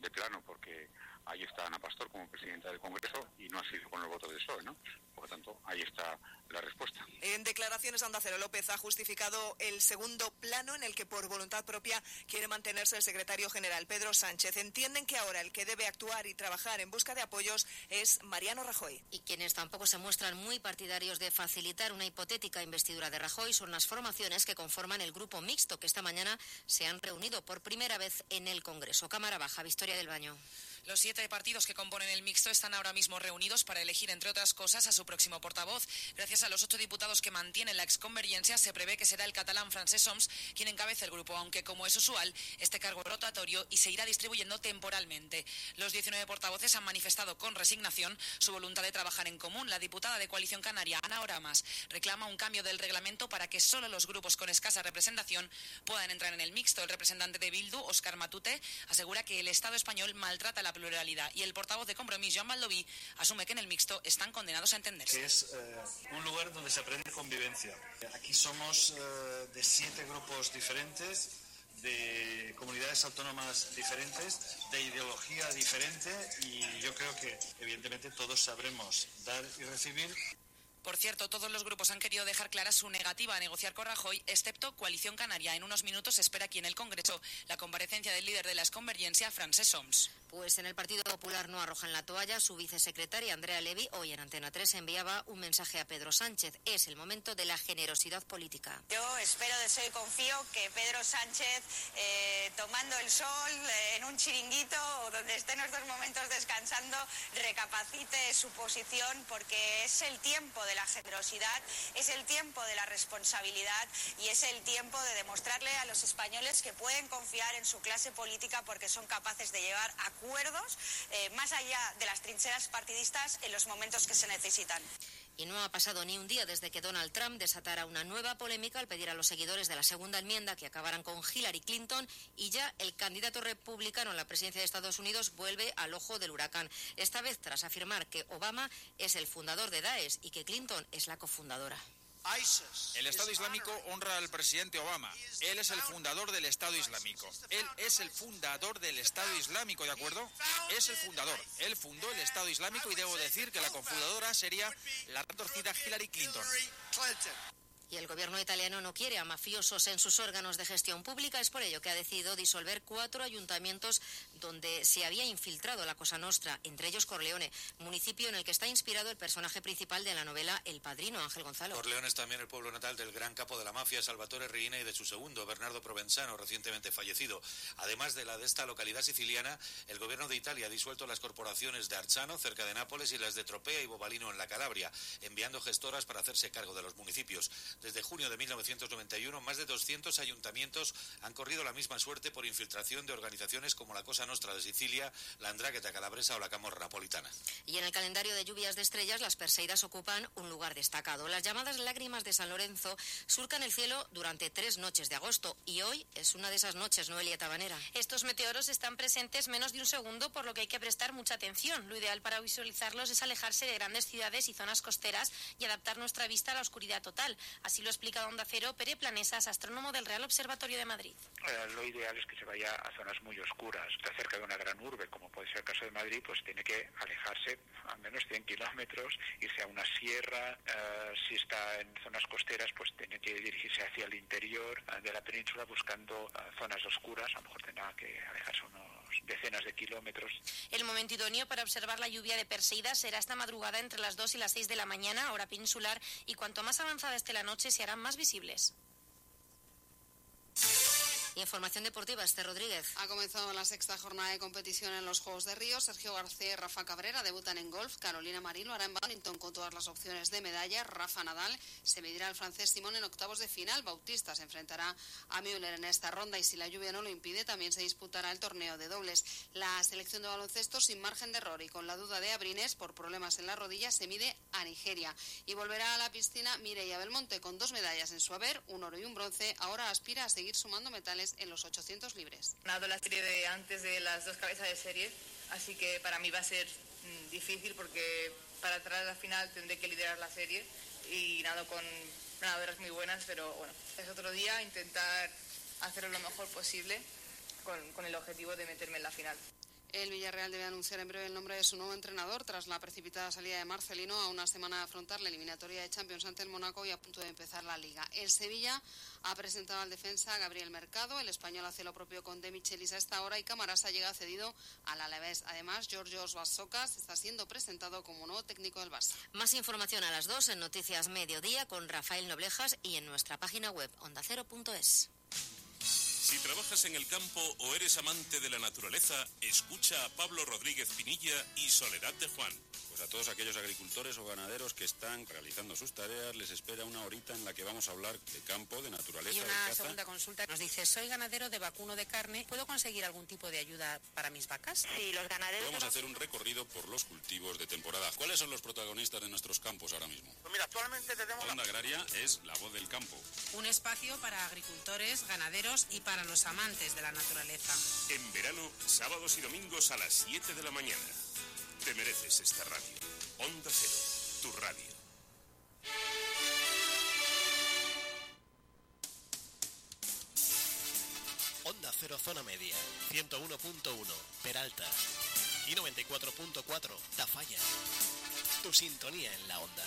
de plano, porque ahí está Ana Pastor como presidenta del Congreso y no ha sido con el voto del P S O E, ¿no? Por lo tanto, ahí está la respuesta. En declaraciones a Onda Cero, López ha justificado el segundo plano en el que por voluntad propia quiere mantenerse el secretario general, Pedro Sánchez. Entienden que ahora el que debe actuar y trabajar en busca de apoyos es Mariano Rajoy. Y quienes tampoco se muestran muy partidarios de facilitar una hipotética investidura de Rajoy son las formaciones que conforman el grupo mixto, que esta mañana se han reunido por primera vez en el Congreso. Cámara Baja, Victoria del Baño. Los siete partidos que componen el mixto están ahora mismo reunidos para elegir, entre otras cosas, a su próximo portavoz. Gracias a los ocho diputados que mantienen la exconvergencia, se prevé que será el catalán Francesc Homs quien encabece el grupo, aunque, como es usual, este cargo es rotatorio y se irá distribuyendo temporalmente. Los diecinueve portavoces han manifestado con resignación su voluntad de trabajar en común. La diputada de Coalición Canaria, Ana Oramas, reclama un cambio del reglamento para que solo los grupos con escasa representación puedan entrar en el mixto. El representante de Bildu, Óscar Matute, asegura que el Estado español maltrata la pluralidad, y el portavoz de Compromís, Joan Baldoví, asume que en el mixto están condenados a entenderse. Que es eh, un lugar donde se aprende convivencia. Aquí somos eh, de siete grupos diferentes, de comunidades autónomas diferentes, de ideología diferente, y yo creo que evidentemente todos sabremos dar y recibir. Por cierto, todos los grupos han querido dejar clara su negativa a negociar con Rajoy, excepto Coalición Canaria. En unos minutos se espera aquí en el Congreso la comparecencia del líder de la exconvergencia, Francesc Homs. Pues en el Partido Popular no arrojan la toalla. Su vicesecretaria, Andrea Levy, hoy en Antena tres enviaba un mensaje a Pedro Sánchez. Es el momento de la generosidad política. Yo espero, deseo y confío que Pedro Sánchez, eh, tomando el sol eh, en un chiringuito o donde esté en estos momentos descansando, recapacite su posición, porque es el tiempo de la generosidad, es el tiempo de la responsabilidad y es el tiempo de demostrarle a los españoles que pueden confiar en su clase política, porque son capaces de llevar acuerdos eh, más allá de las trincheras partidistas en los momentos que se necesitan. Y no ha pasado ni un día desde que Donald Trump desatara una nueva polémica al pedir a los seguidores de la segunda enmienda que acabaran con Hillary Clinton, y ya el candidato republicano a la presidencia de Estados Unidos vuelve al ojo del huracán. Esta vez tras afirmar que Obama es el fundador de Daesh y que Clinton es la cofundadora. El Estado Islámico honra al presidente Obama. Él es el fundador del Estado Islámico. Él es el fundador del Estado Islámico, ¿de acuerdo? Es el fundador. Él fundó el Estado Islámico y debo decir que la cofundadora sería la retorcida Hillary Clinton. Y el gobierno italiano no quiere a mafiosos en sus órganos de gestión pública. Es por ello que ha decidido disolver cuatro ayuntamientos donde se había infiltrado la Cosa Nostra, entre ellos Corleone, municipio en el que está inspirado el personaje principal de la novela El Padrino, Ángel Gonzalo. Corleone es también el pueblo natal del gran capo de la mafia, Salvatore Riina, y de su segundo, Bernardo Provenzano, recientemente fallecido. Además de la de esta localidad siciliana, el gobierno de Italia ha disuelto las corporaciones de Arciano, cerca de Nápoles, y las de Tropea y Bobalino, en la Calabria, enviando gestoras para hacerse cargo de los municipios. Desde junio de mil novecientos noventa y uno, más de doscientos ayuntamientos han corrido la misma suerte por infiltración de organizaciones como la Cosa Nostra de Sicilia, la Andrágueta Calabresa o la Camorra Napolitana. Y en el calendario de lluvias de estrellas, las Perseidas ocupan un lugar destacado. Las llamadas lágrimas de San Lorenzo surcan el cielo durante tres noches de agosto, y hoy es una de esas noches, Noelia Tabanera. Estos meteoros están presentes menos de un segundo, por lo que hay que prestar mucha atención. Lo ideal para visualizarlos es alejarse de grandes ciudades y zonas costeras y adaptar nuestra vista a la oscuridad total. Así lo explica Onda Cero Pere Planesas, astrónomo del Real Observatorio de Madrid. Eh, lo ideal es que se vaya a zonas muy oscuras. Está cerca de una gran urbe, como puede ser el caso de Madrid, pues tiene que alejarse al menos cien kilómetros, irse a una sierra. Eh, si está en zonas costeras, pues tiene que dirigirse hacia el interior eh, de la península buscando eh, zonas oscuras. A lo mejor tendrá que alejarse unos decenas de kilómetros. El momento idóneo para observar la lluvia de Perseidas será esta madrugada entre las dos y las seis de la mañana, hora peninsular, y cuanto más avanzada esté la noche se harán más visibles. Información deportiva, Esther Rodríguez. Ha comenzado la sexta jornada de competición en los Juegos de Río. Sergio García y Rafa Cabrera debutan en golf. Carolina Marín lo hará en bádminton con todas las opciones de medalla. Rafa Nadal se medirá al francés Simón en octavos de final. Bautista se enfrentará a Müller en esta ronda, y si la lluvia no lo impide, también se disputará el torneo de dobles. La selección de baloncesto, sin margen de error y con la duda de Abrines por problemas en la rodilla, se mide a Nigeria. Y volverá a la piscina Mireia Belmonte con dos medallas en su haber, un oro y un bronce. Ahora aspira a seguir sumando metales en los ochocientos libres. He ganado la serie de antes de las dos cabezas de serie, así que para mí va a ser mmm, difícil, porque para entrar a la final tendré que liderar la serie, y nado con ganadoras muy buenas, pero bueno, es otro día, intentar hacerlo lo mejor posible con, con el objetivo de meterme en la final. El Villarreal debe anunciar en breve el nombre de su nuevo entrenador tras la precipitada salida de Marcelino a una semana de afrontar la eliminatoria de Champions ante el Mónaco y a punto de empezar la Liga. El Sevilla ha presentado al defensa Gabriel Mercado, el español hace lo propio con De Michelis a esta hora y Camarasa llega cedido al Alavés. Además, Georgios Bassocas está siendo presentado como nuevo técnico del Barça. Más información a las dos en Noticias Mediodía con Rafael Noblejas y en nuestra página web onda cero punto es. Si trabajas en el campo o eres amante de la naturaleza, escucha a Pablo Rodríguez Pinilla y Soledad de Juan. Pues a todos aquellos agricultores o ganaderos que están realizando sus tareas les espera una horita en la que vamos a hablar de campo, de naturaleza, y de una caza. segunda consulta nos dice, soy ganadero de vacuno de carne, ¿puedo conseguir algún tipo de ayuda para mis vacas? Sí, los ganaderos... Vamos a hacer un recorrido por los cultivos de temporada. ¿Cuáles son los protagonistas de nuestros campos ahora mismo? Pues mira, actualmente tenemos... Onda Agraria es la voz del campo. Un espacio para agricultores, ganaderos y para los amantes de la naturaleza. En verano, sábados y domingos a las siete de la mañana. Te mereces esta radio. Onda Cero, tu radio. Onda Cero Zona Media, ciento uno punto uno, Peralta y noventa y cuatro punto cuatro, Tafalla. Tu sintonía en la onda.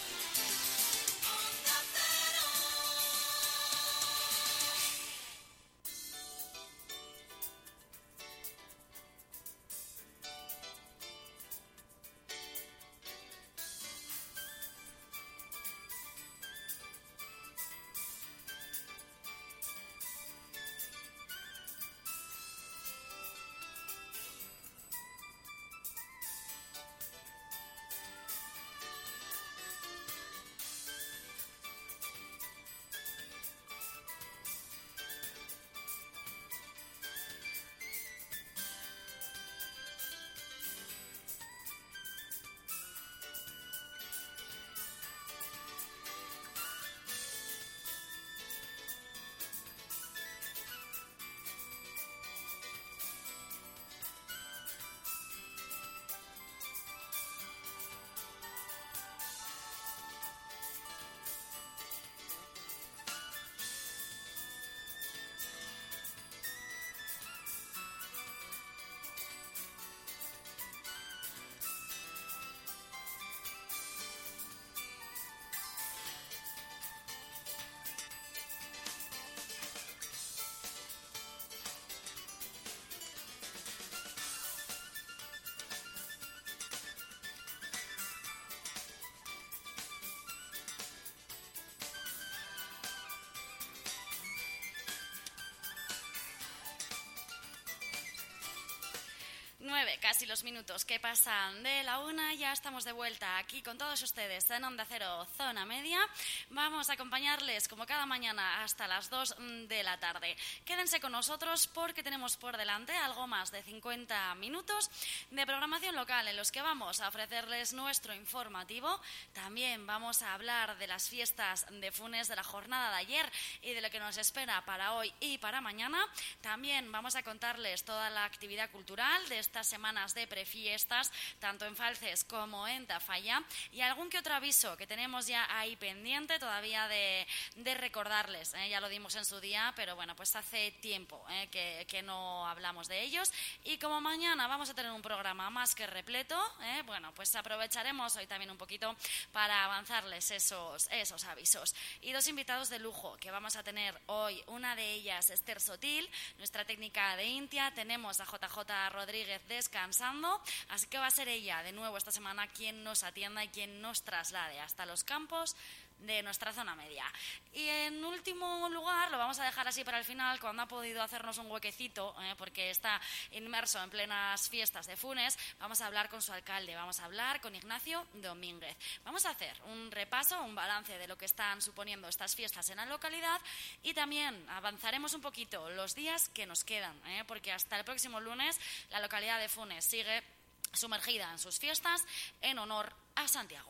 Nueve, casi los minutos que pasan de la una, ya estamos de vuelta aquí con todos ustedes en Onda Cero Zona Media. Vamos a acompañarles como cada mañana hasta las dos de la tarde. Quédense con nosotros porque tenemos por delante algo más de cincuenta minutos de programación local en los que vamos a ofrecerles nuestro informativo. También vamos a hablar de las fiestas de Funes de la jornada de ayer y de lo que nos espera para hoy y para mañana. También vamos a contarles toda la actividad cultural de estas semanas de prefiestas, tanto en Falces como en Tafalla, y algún que otro aviso que tenemos ya ahí pendiente todavía de, de recordarles, ¿eh? Ya lo dimos en su día, pero bueno, pues hace tiempo ¿eh? que, que no hablamos de ellos, y como mañana vamos a tener un programa más que repleto, ¿eh? bueno, pues aprovecharemos hoy también un poquito para avanzarles esos, esos avisos. Y dos invitados de lujo que vamos a tener hoy, una de ellas Esther Sotil, nuestra técnica de Intia, tenemos a J J Rodríguez descansando, así que va a ser ella de nuevo esta semana quien nos atienda y quien nos traslade hasta los campos de nuestra zona media. Y en último lugar, lo vamos a dejar así para el final, cuando ha podido hacernos un huequecito, ¿eh? porque está inmerso en plenas fiestas de Funes, vamos a hablar con su alcalde, vamos a hablar con Ignacio Domínguez. Vamos a hacer un repaso, un balance de lo que están suponiendo estas fiestas en la localidad, y también avanzaremos un poquito los días que nos quedan, ¿eh? porque hasta el próximo lunes la localidad de Funes sigue sumergida en sus fiestas en honor a Santiago.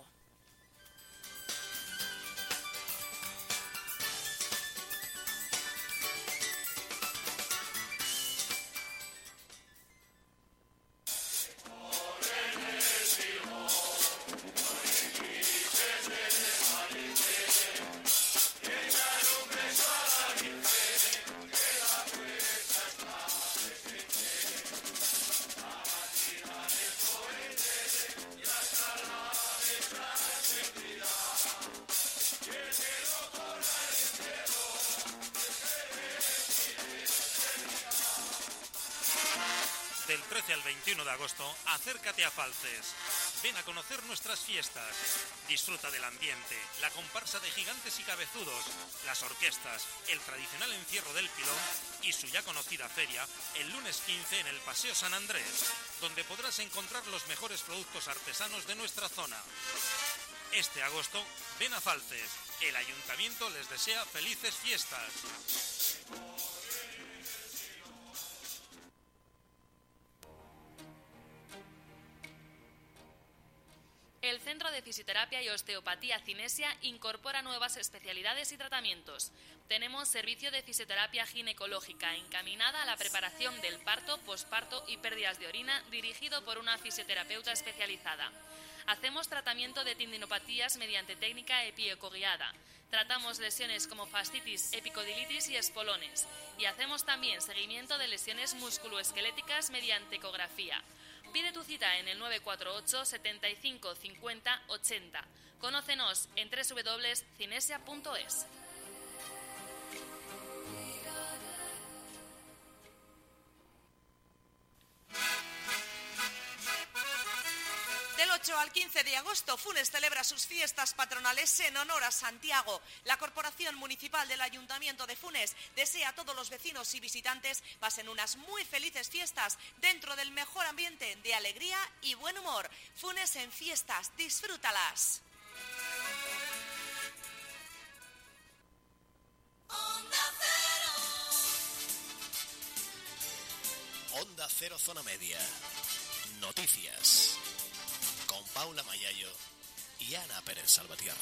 doce al veintiuno de agosto, acércate a Falces. Ven a conocer nuestras fiestas. Disfruta del ambiente, la comparsa de gigantes y cabezudos, las orquestas, el tradicional encierro del pilón y su ya conocida feria el lunes quince en el Paseo San Andrés, donde podrás encontrar los mejores productos artesanos de nuestra zona. Este agosto, ven a Falces. El Ayuntamiento les desea felices fiestas. El Centro de Fisioterapia y Osteopatía Cinesia incorpora nuevas especialidades y tratamientos. Tenemos servicio de fisioterapia ginecológica encaminada a la preparación del parto, posparto y pérdidas de orina, dirigido por una fisioterapeuta especializada. Hacemos tratamiento de tendinopatías mediante técnica epiecoguiada. Tratamos lesiones como fascitis, epicondilitis y espolones. Y hacemos también seguimiento de lesiones musculoesqueléticas mediante ecografía. Pide tu cita en el nueve cuatro ocho, setenta y cinco, cincuenta, ochenta. Conócenos en doble u doble u doble u punto cinesia punto es. Del ocho al quince de agosto, Funes celebra sus fiestas patronales en honor a Santiago. La Corporación Municipal del Ayuntamiento de Funes desea a todos los vecinos y visitantes pasen unas muy felices fiestas dentro del mejor ambiente de alegría y buen humor. Funes en fiestas, disfrútalas. Onda Cero Zona Media. Noticias. Con Paula Mayayo y Ana Pérez Salvatierra.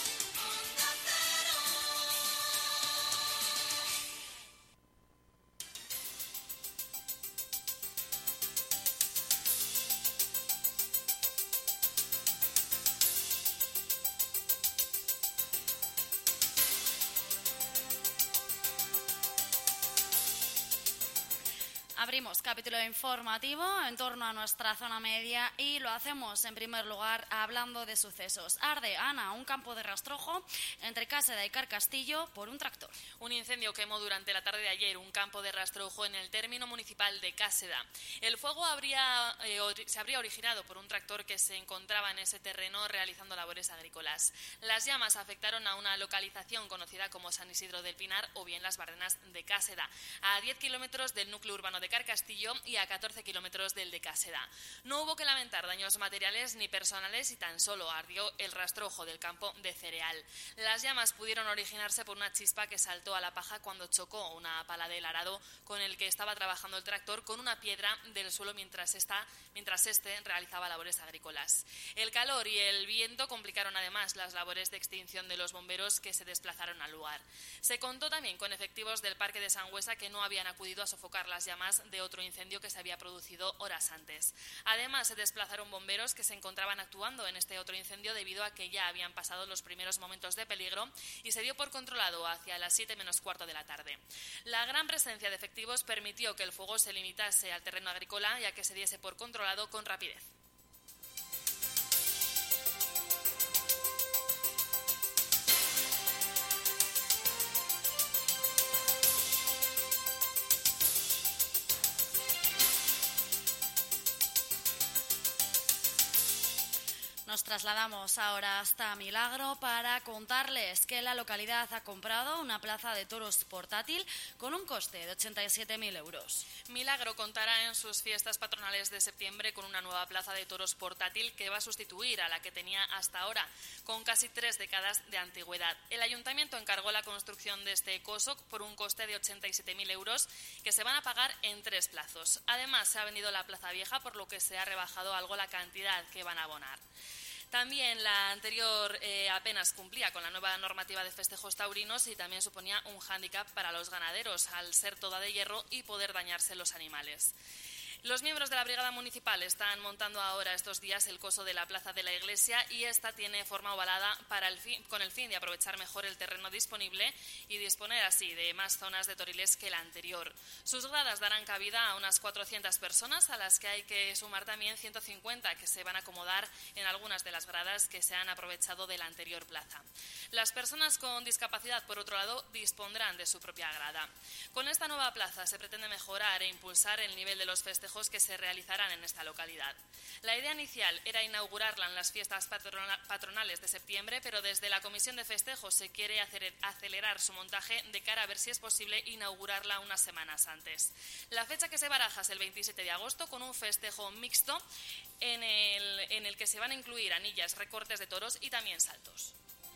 Abrimos capítulo informativo en torno a nuestra zona media y lo hacemos en primer lugar hablando de sucesos. Arde, Ana, un campo de rastrojo entre Cáseda y Carcastillo por un tractor. Un incendio quemó durante la tarde de ayer un campo de rastrojo en el término municipal de Cáseda. El fuego habría, eh, ori- se habría originado por un tractor que se encontraba en ese terreno realizando labores agrícolas. Las llamas afectaron a una localización conocida como San Isidro del Pinar o bien las Bardenas de Cáseda, a diez kilómetros del núcleo urbano de Carcastillo y a catorce kilómetros del de Cáseda. No hubo que lamentar daños materiales ni personales y tan solo ardió el rastrojo del campo de cereal. Las llamas pudieron originarse por una chispa que saltó a la paja cuando chocó una pala del arado con el que estaba trabajando el tractor con una piedra del suelo mientras, esta, mientras este realizaba labores agrícolas. El calor y el viento complicaron además las labores de extinción de los bomberos que se desplazaron al lugar. Se contó también con efectivos del Parque de Sangüesa que no habían acudido a sofocar las llamas de otro incendio que se había producido horas antes. Además, se desplazaron bomberos que se encontraban actuando en este otro incendio debido a que ya habían pasado los primeros momentos de peligro y se dio por controlado hacia las siete menos cuarto de la tarde. La gran presencia de efectivos permitió que el fuego se limitase al terreno agrícola y a que se diese por controlado con rapidez. Nos trasladamos ahora hasta Milagro para contarles que la localidad ha comprado una plaza de toros portátil con un coste de ochenta y siete mil euros. Milagro contará en sus fiestas patronales de septiembre con una nueva plaza de toros portátil que va a sustituir a la que tenía hasta ahora, con casi tres décadas de antigüedad. El ayuntamiento encargó la construcción de este coso por un coste de ochenta y siete mil euros que se van a pagar en tres plazos. Además, se ha vendido la plaza vieja, por lo que se ha rebajado algo la cantidad que van a abonar. También la anterior eh, apenas cumplía con la nueva normativa de festejos taurinos y también suponía un hándicap para los ganaderos al ser toda de hierro y poder dañarse los animales. Los miembros de la Brigada Municipal están montando ahora estos días el coso de la Plaza de la Iglesia y esta tiene forma ovalada para el fin, con el fin de aprovechar mejor el terreno disponible y disponer así de más zonas de toriles que la anterior. Sus gradas darán cabida a unas cuatrocientas personas, a las que hay que sumar también ciento cincuenta que se van a acomodar en algunas de las gradas que se han aprovechado de la anterior plaza. Las personas con discapacidad, por otro lado, dispondrán de su propia grada. Con esta nueva plaza se pretende mejorar e impulsar el nivel de los festejos festejos que se realizarán en esta localidad. La idea inicial era inaugurarla en las fiestas patronales de septiembre, pero desde la Comisión de Festejos se quiere acelerar su montaje de cara a ver si es posible inaugurarla unas semanas antes. La fecha que se baraja es el veintisiete de agosto, con un festejo mixto en el, en el que se van a incluir anillas, recortes de toros y también saltos.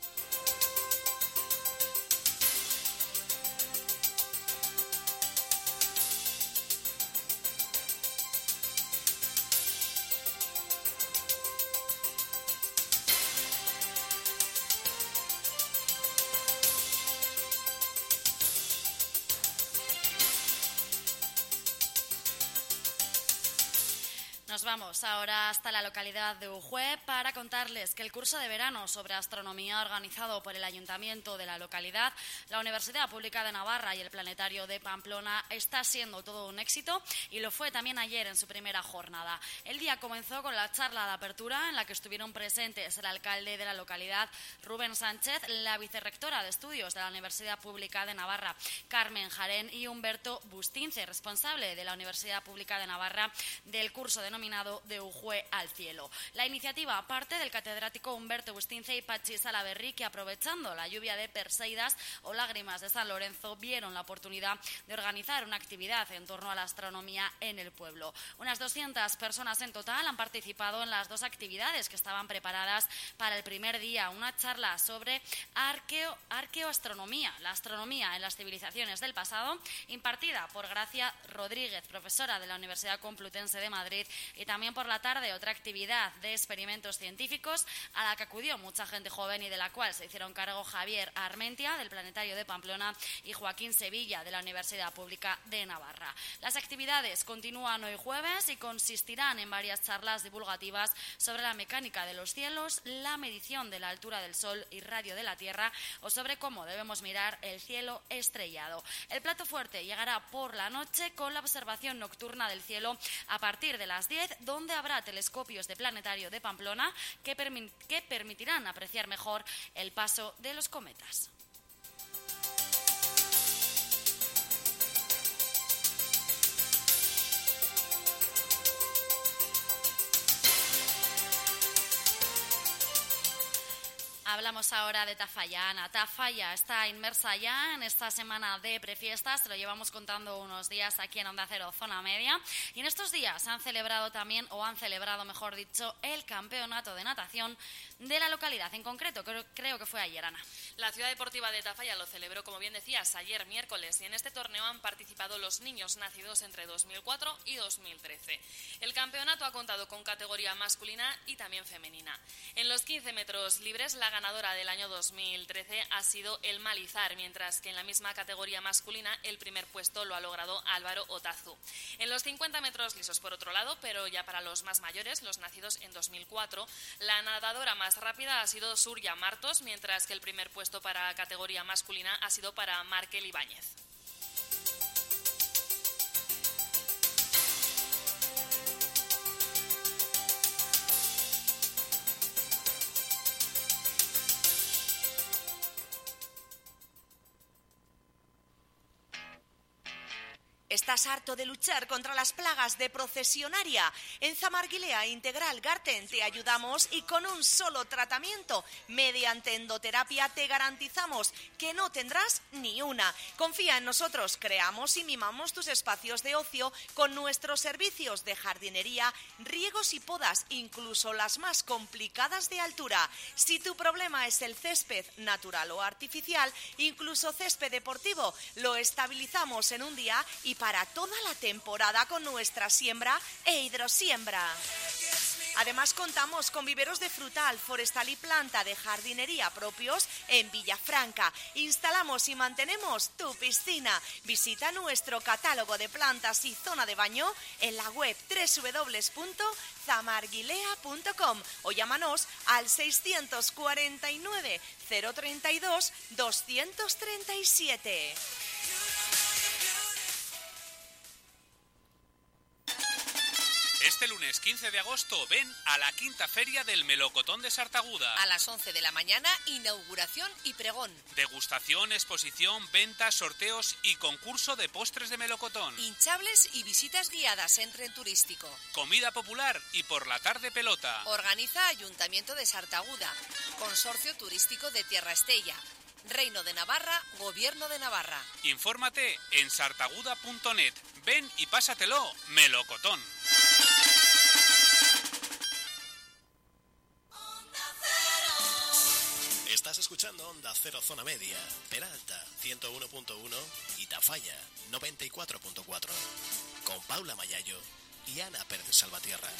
Nos vamos ahora hasta la localidad de Ujue para contarles que el curso de verano sobre astronomía organizado por el Ayuntamiento de la localidad, la Universidad Pública de Navarra y el Planetario de Pamplona está siendo todo un éxito y lo fue también ayer en su primera jornada. El día comenzó con la charla de apertura en la que estuvieron presentes el alcalde de la localidad, Rubén Sánchez, la vicerrectora de estudios de la Universidad Pública de Navarra, Carmen Jarén, y Humberto Bustince, responsable de la Universidad Pública de Navarra del curso de denominado De Ujue al Cielo. La iniciativa parte del catedrático Humberto Bustince y Pachi Salaberry, que aprovechando la lluvia de Perseidas o lágrimas de San Lorenzo vieron la oportunidad de organizar una actividad en torno a la astronomía en el pueblo. Unas doscientas personas en total han participado en las dos actividades que estaban preparadas para el primer día. Una charla sobre arqueo, arqueoastronomía, la astronomía en las civilizaciones del pasado, impartida por Gracia Rodríguez, profesora de la Universidad Complutense de Madrid, y también por la tarde otra actividad de experimentos científicos a la que acudió mucha gente joven y de la cual se hicieron cargo Javier Armentia del Planetario de Pamplona y Joaquín Sevilla de la Universidad Pública de Navarra. Las actividades continúan hoy jueves y consistirán en varias charlas divulgativas sobre la mecánica de los cielos, la medición de la altura del Sol y radio de la Tierra o sobre cómo debemos mirar el cielo estrellado. El plato fuerte llegará por la noche con la observación nocturna del cielo a partir de las diez, donde habrá telescopios de Planetario de Pamplona que, permi- que permitirán apreciar mejor el paso de los cometas. Hablamos ahora de Tafalla. Ana, Tafalla está inmersa ya en esta semana de prefiestas, te lo llevamos contando unos días aquí en Onda Cero, Zona Media, y en estos días han celebrado también, o han celebrado, mejor dicho, el campeonato de natación de la localidad. En concreto, creo, creo que fue ayer, Ana. La Ciudad Deportiva de Tafalla lo celebró, como bien decías, ayer miércoles, y en este torneo han participado los niños nacidos entre dos mil cuatro y dos mil trece. El campeonato ha contado con categoría masculina y también femenina. En los quince metros libres, la ganadora del año dos mil trece ha sido el Malizar, mientras que en la misma categoría masculina el primer puesto lo ha logrado Álvaro Otazu. En los cincuenta metros lisos, por otro lado, pero ya para los más mayores, los nacidos en dos mil cuatro, la nadadora más rápida ha sido Surya Martos, mientras que el primer puesto para categoría masculina ha sido para Markel Ibáñez. ¿Estás harto de luchar contra las plagas de procesionaria? En Zamarguilea Integral Garten te ayudamos y con un solo tratamiento, mediante endoterapia, te garantizamos que no tendrás ni una. Confía en nosotros, creamos y mimamos tus espacios de ocio con nuestros servicios de jardinería, riegos y podas, incluso las más complicadas de altura. Si tu problema es el césped natural o artificial, incluso césped deportivo, lo estabilizamos en un día y para toda la temporada con nuestra siembra e hidrosiembra. Además contamos con viveros de frutal, forestal y planta de jardinería propios en Villafranca. Instalamos y mantenemos tu piscina. Visita nuestro catálogo de plantas y zona de baño en la web doble u doble u doble u punto zamarguilea punto com o llámanos al seiscientos cuarenta y nueve, cero treinta y dos, doscientos treinta y siete. Este lunes quince de agosto ven a la quinta feria del melocotón de Sartaguda. A las once de la mañana, inauguración y pregón. Degustación, exposición, ventas, sorteos y concurso de postres de melocotón. Hinchables y visitas guiadas en tren turístico. Comida popular y por la tarde pelota. Organiza Ayuntamiento de Sartaguda. Consorcio Turístico de Tierra Estella. Reino de Navarra, Gobierno de Navarra. Infórmate en sartaguda punto net. Ven y pásatelo, melocotón. Estás escuchando Onda Cero Zona Media, Peralta ciento uno punto uno y Tafalla noventa y cuatro punto cuatro. Con Paula Mayayo y Ana Pérez Salvatierra.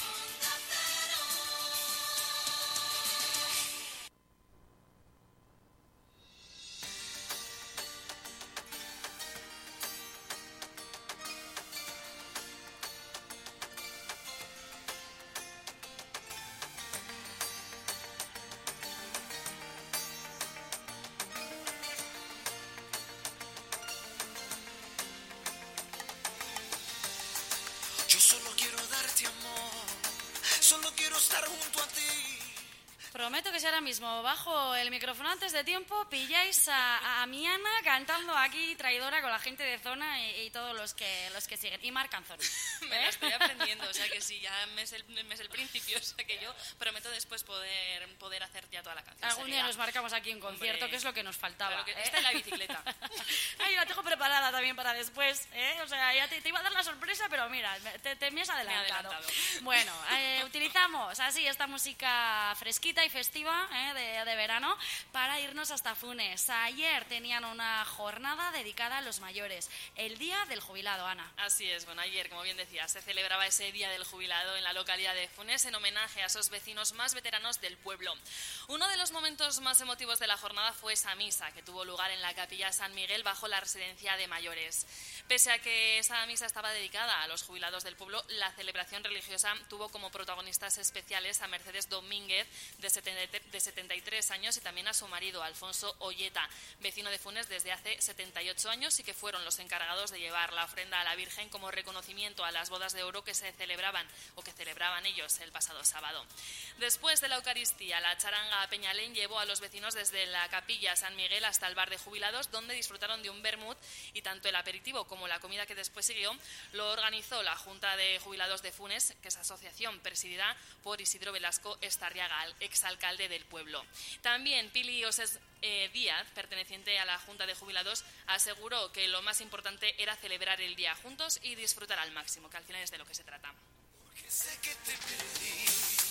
Prometo que si ahora mismo bajo el micrófono antes de tiempo pilláis a, a mi Ana cantando aquí traidora con la gente de zona y, y todos los que los que siguen. Y Marc Anthony. ¿Eh? Me la estoy aprendiendo, o sea que sí, ya me es, el, me es el principio, o sea que yo prometo después poder poder hacer ya toda la canción. Algún día nos marcamos aquí un concierto, Hombre, que es lo que nos faltaba. Claro que ¿eh? Está en la bicicleta. Ay, la tengo preparada también para después, ¿eh? O sea, ya te, te iba a dar la sorpresa, pero mira, te, te me has adelantado. Me adelantado. Bueno, eh, utilizamos así esta música fresquita y festiva, ¿eh? de, de verano para irnos hasta Funes. Ayer tenían una jornada dedicada a los mayores, el Día del Jubilado, Ana. Así es, bueno, ayer, como bien decía, se celebraba ese Día del Jubilado en la localidad de Funes en homenaje a esos vecinos más veteranos del pueblo. Uno de los momentos más emotivos de la jornada fue esa misa que tuvo lugar en la capilla San Miguel bajo la residencia de mayores. Pese a que esa misa estaba dedicada a los jubilados del pueblo, la celebración religiosa tuvo como protagonistas especiales a Mercedes Domínguez, de setenta y tres años, y también a su marido, Alfonso Olleta, vecino de Funes desde hace setenta y ocho años y que fueron los encargados de llevar la ofrenda a la Virgen como reconocimiento a las bodas de oro que se celebraban o que celebraban ellos el pasado sábado. Después de la Eucaristía, la charanga Peñalén llevó a los vecinos desde la capilla San Miguel hasta el bar de jubilados, donde disfrutaron de un vermut, y tanto el aperitivo como la comida que después siguió lo organizó la Junta de Jubilados de Funes, que es asociación presidida por Isidro Velasco Estarriaga, exalcalde del pueblo. También Pili Oses eh, Díaz, perteneciente a la Junta de Jubilados, aseguró que lo más importante era celebrar el día juntos y disfrutar al máximo, que al final es de lo que se trata. Porque sé que te perdí.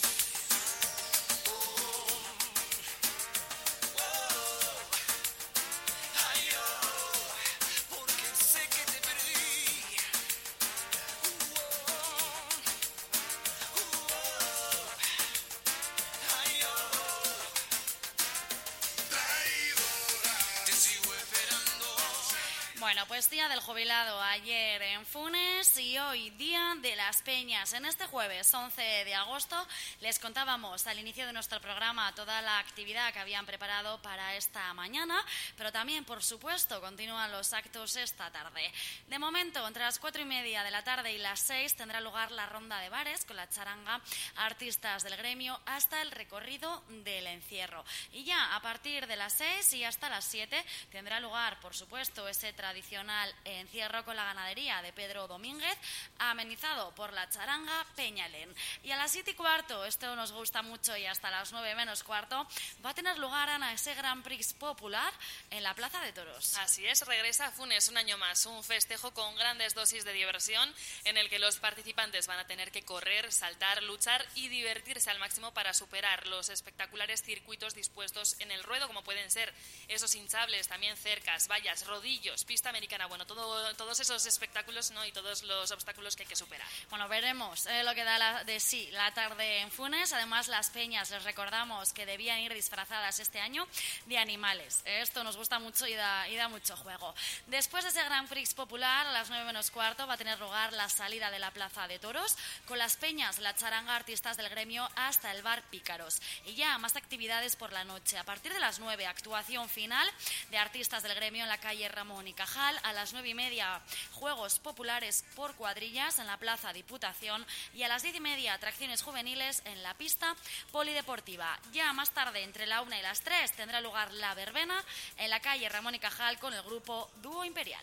Bueno, pues Día del Jubilado ayer en Funes y hoy Día de las Peñas. En este jueves once de agosto les contábamos al inicio de nuestro programa toda la actividad que habían preparado para esta mañana, pero también, por supuesto, continúan los actos esta tarde. De momento, entre las cuatro y media de la tarde y las seis tendrá lugar la ronda de bares con la charanga Artistas del Gremio hasta el recorrido del encierro. Y ya a partir de las seis y hasta las siete tendrá lugar, por supuesto, ese tradicional encierro con la ganadería de Pedro Domínguez, amenizado por la charanga Peñalén. Y a las siete y cuarto, esto nos gusta mucho, y hasta las nueve menos cuarto, va a tener lugar, Ana, ese Grand Prix popular en la Plaza de Toros. Así es, regresa a Funes un año más, un festejo con grandes dosis de diversión en el que los participantes van a tener que correr, saltar, luchar y divertirse al máximo para superar los espectaculares circuitos dispuestos en el ruedo, como pueden ser esos hinchables, también cercas, vallas, rodillos, pista americana, bueno, todo, todos esos espectáculos, ¿no? Y todos los obstáculos que hay que superar. Bueno, veremos eh, lo que da la, de sí la tarde en Funes. Además, las peñas, les recordamos que debían ir disfrazadas este año de animales. Esto nos gusta mucho y da, y da mucho juego. Después de ese Grand Prix popular, a las nueve menos cuarto va a tener lugar la salida de la Plaza de Toros con las peñas, la charanga Artistas del Gremio hasta el bar Pícaros. Y ya más actividades por la noche. A partir de las nueve, actuación final de Artistas del Gremio en la calle Ramón y Cajal, Cajal a las nueve y media, juegos populares por cuadrillas en la Plaza Diputación, y a las diez y media, atracciones juveniles en la pista polideportiva. Ya más tarde, entre la una y las tres, tendrá lugar la verbena en la calle Ramón y Cajal con el grupo Dúo Imperial.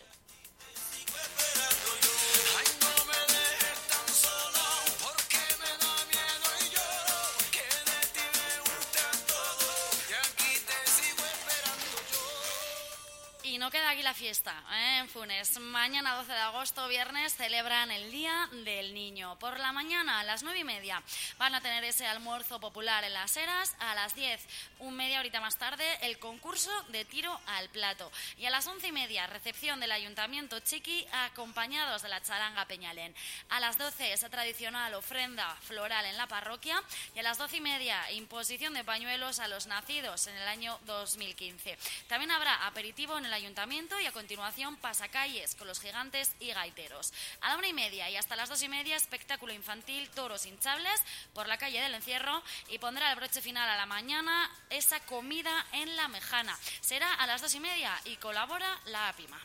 Y no queda aquí la fiesta, ¿eh? En Funes. Mañana doce de agosto, viernes, celebran el Día del Niño. Por la mañana, a las nueve y media, van a tener ese almuerzo popular en Las Heras. A las diez, un media horita más tarde, el concurso de tiro al plato. Y a las once y media, recepción del Ayuntamiento Chiqui, acompañados de la charanga Peñalén. A las doce, esa tradicional ofrenda floral en la parroquia. Y a las doce y media, imposición de pañuelos a los nacidos en el año dos mil quince. También habrá aperitivo en el Ayuntamiento y a continuación pasacalles con los gigantes y gaiteros. A la una y media y hasta las dos y media, espectáculo infantil, toros hinchables por la calle del Encierro, y pondrá el broche final a la mañana esa comida en la Mejana. Será a las dos y media y colabora la APIMA.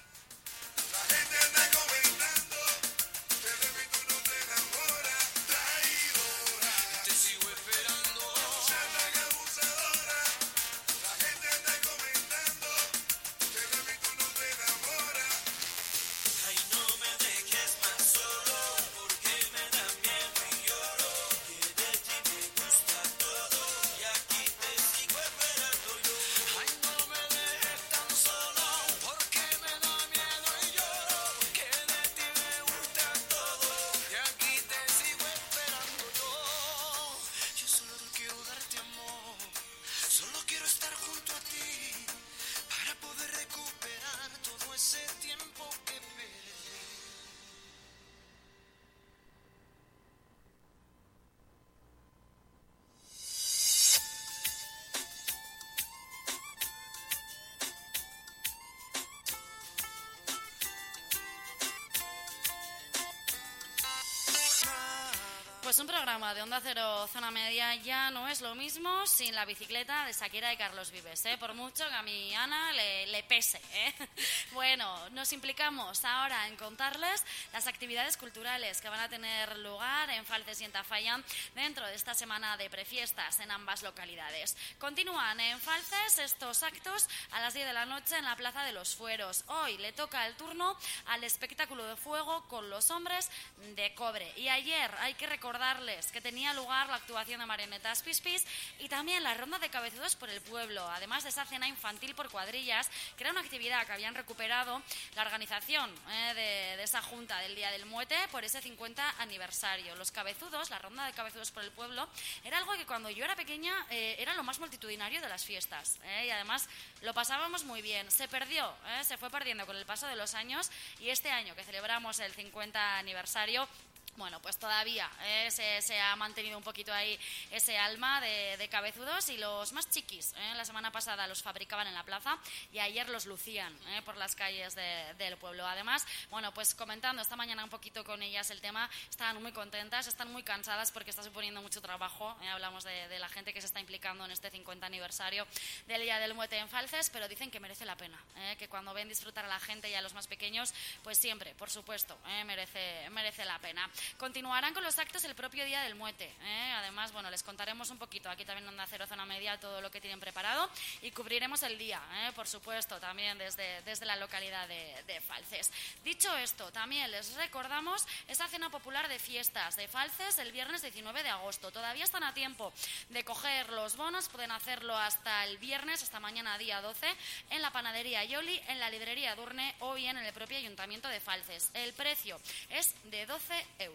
Pues un programa de Onda Cero Zona Media ya no es lo mismo sin la bicicleta de Shakira y Carlos Vives, ¿eh? Por mucho que a mi Ana le, le pese, ¿eh? Bueno, nos implicamos ahora en contarles las actividades culturales que van a tener lugar en Falces y en Tafalla dentro de esta semana de prefiestas en ambas localidades. Continúan en Falces estos actos a las diez de la noche en la Plaza de los Fueros. Hoy le toca el turno al espectáculo de fuego con los hombres de cobre. Y ayer hay que recordar que tenía lugar la actuación de marionetas Pispis y también la ronda de cabezudos por el pueblo, además de esa cena infantil por cuadrillas, que era una actividad que habían recuperado la organización eh, de, de esa junta del Día del Muete por ese cincuenta aniversario. Los cabezudos, la ronda de cabezudos por el pueblo, era algo que cuando yo era pequeña eh, era lo más multitudinario de las fiestas, eh, y además lo pasábamos muy bien. Se perdió, eh, se fue perdiendo con el paso de los años, y este año que celebramos el cincuenta aniversario, bueno, pues todavía eh, se, se ha mantenido un poquito ahí ese alma de, de cabezudos, y los más chiquis, eh, la semana pasada los fabricaban en la plaza y ayer los lucían eh, por las calles de, del pueblo. Además, bueno, pues comentando esta mañana un poquito con ellas el tema, están muy contentas, están muy cansadas porque está suponiendo mucho trabajo. Eh, hablamos de, de la gente que se está implicando en este cincuenta aniversario del Día del Muete en Falces, pero dicen que merece la pena, eh, que cuando ven disfrutar a la gente y a los más pequeños, pues siempre, por supuesto, eh, merece, merece la pena. Continuarán con los actos el propio Día del Muete, ¿eh? Además, bueno, les contaremos un poquito aquí también en Onda Cero Zona Media todo lo que tienen preparado, y cubriremos el día, ¿eh? Por supuesto, también desde, desde la localidad de, de Falces. Dicho esto, también les recordamos esa cena popular de fiestas de Falces el viernes diecinueve de agosto. Todavía están a tiempo de coger los bonos, pueden hacerlo hasta el viernes, hasta mañana día doce, en la panadería Yoli, en la librería Durne o bien en el propio Ayuntamiento de Falces. El precio es de doce euros.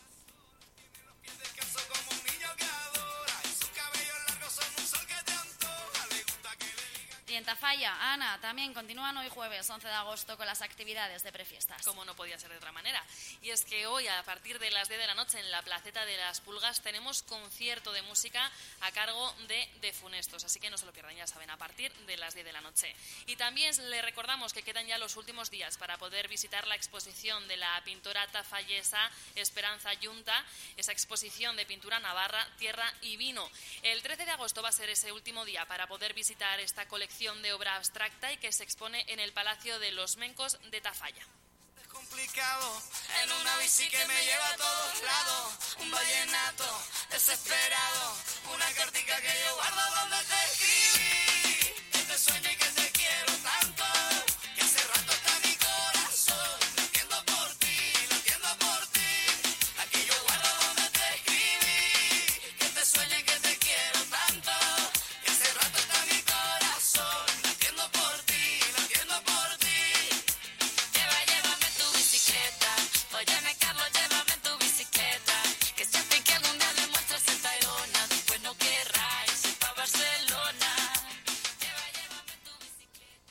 Y en Tafalla, Ana, también continúan hoy jueves once de agosto con las actividades de prefiestas. Como no podía ser de otra manera. Y es que hoy, a partir de las diez de la noche, en la Placeta de las Pulgas, tenemos concierto de música a cargo de De Funestos. Así que no se lo pierdan, ya saben, a partir de las diez de la noche. Y también les recordamos que quedan ya los últimos días para poder visitar la exposición de la pintora tafallesa Esperanza Yunta, esa exposición de pintura navarra, tierra y vino. El trece de agosto va a ser ese último día para poder visitar esta colección exposición de obra abstracta y que se expone en el Palacio de los Mencos de Tafalla. Complicado, en una bici que me lleva a todos lados, un vallenato desesperado, una cartica que yo guardo donde te escribí, que te sueño y que te quiero tanto, que hace rato está mi corazón, latiendo por ti, latiendo por ti, aquí yo guardo donde te escribí, que te sueño y que te quiero tanto, que hace rato está mi corazón, latiendo por ti, latiendo por ti. Lleva, llévame tu bicicleta, óyeme Carlos, llévame en tu bicicleta, que si a ti que algún día demuestras en Tayrona, después no querrás irse pa' Barcelona. Lleva, llévame tu bicicleta.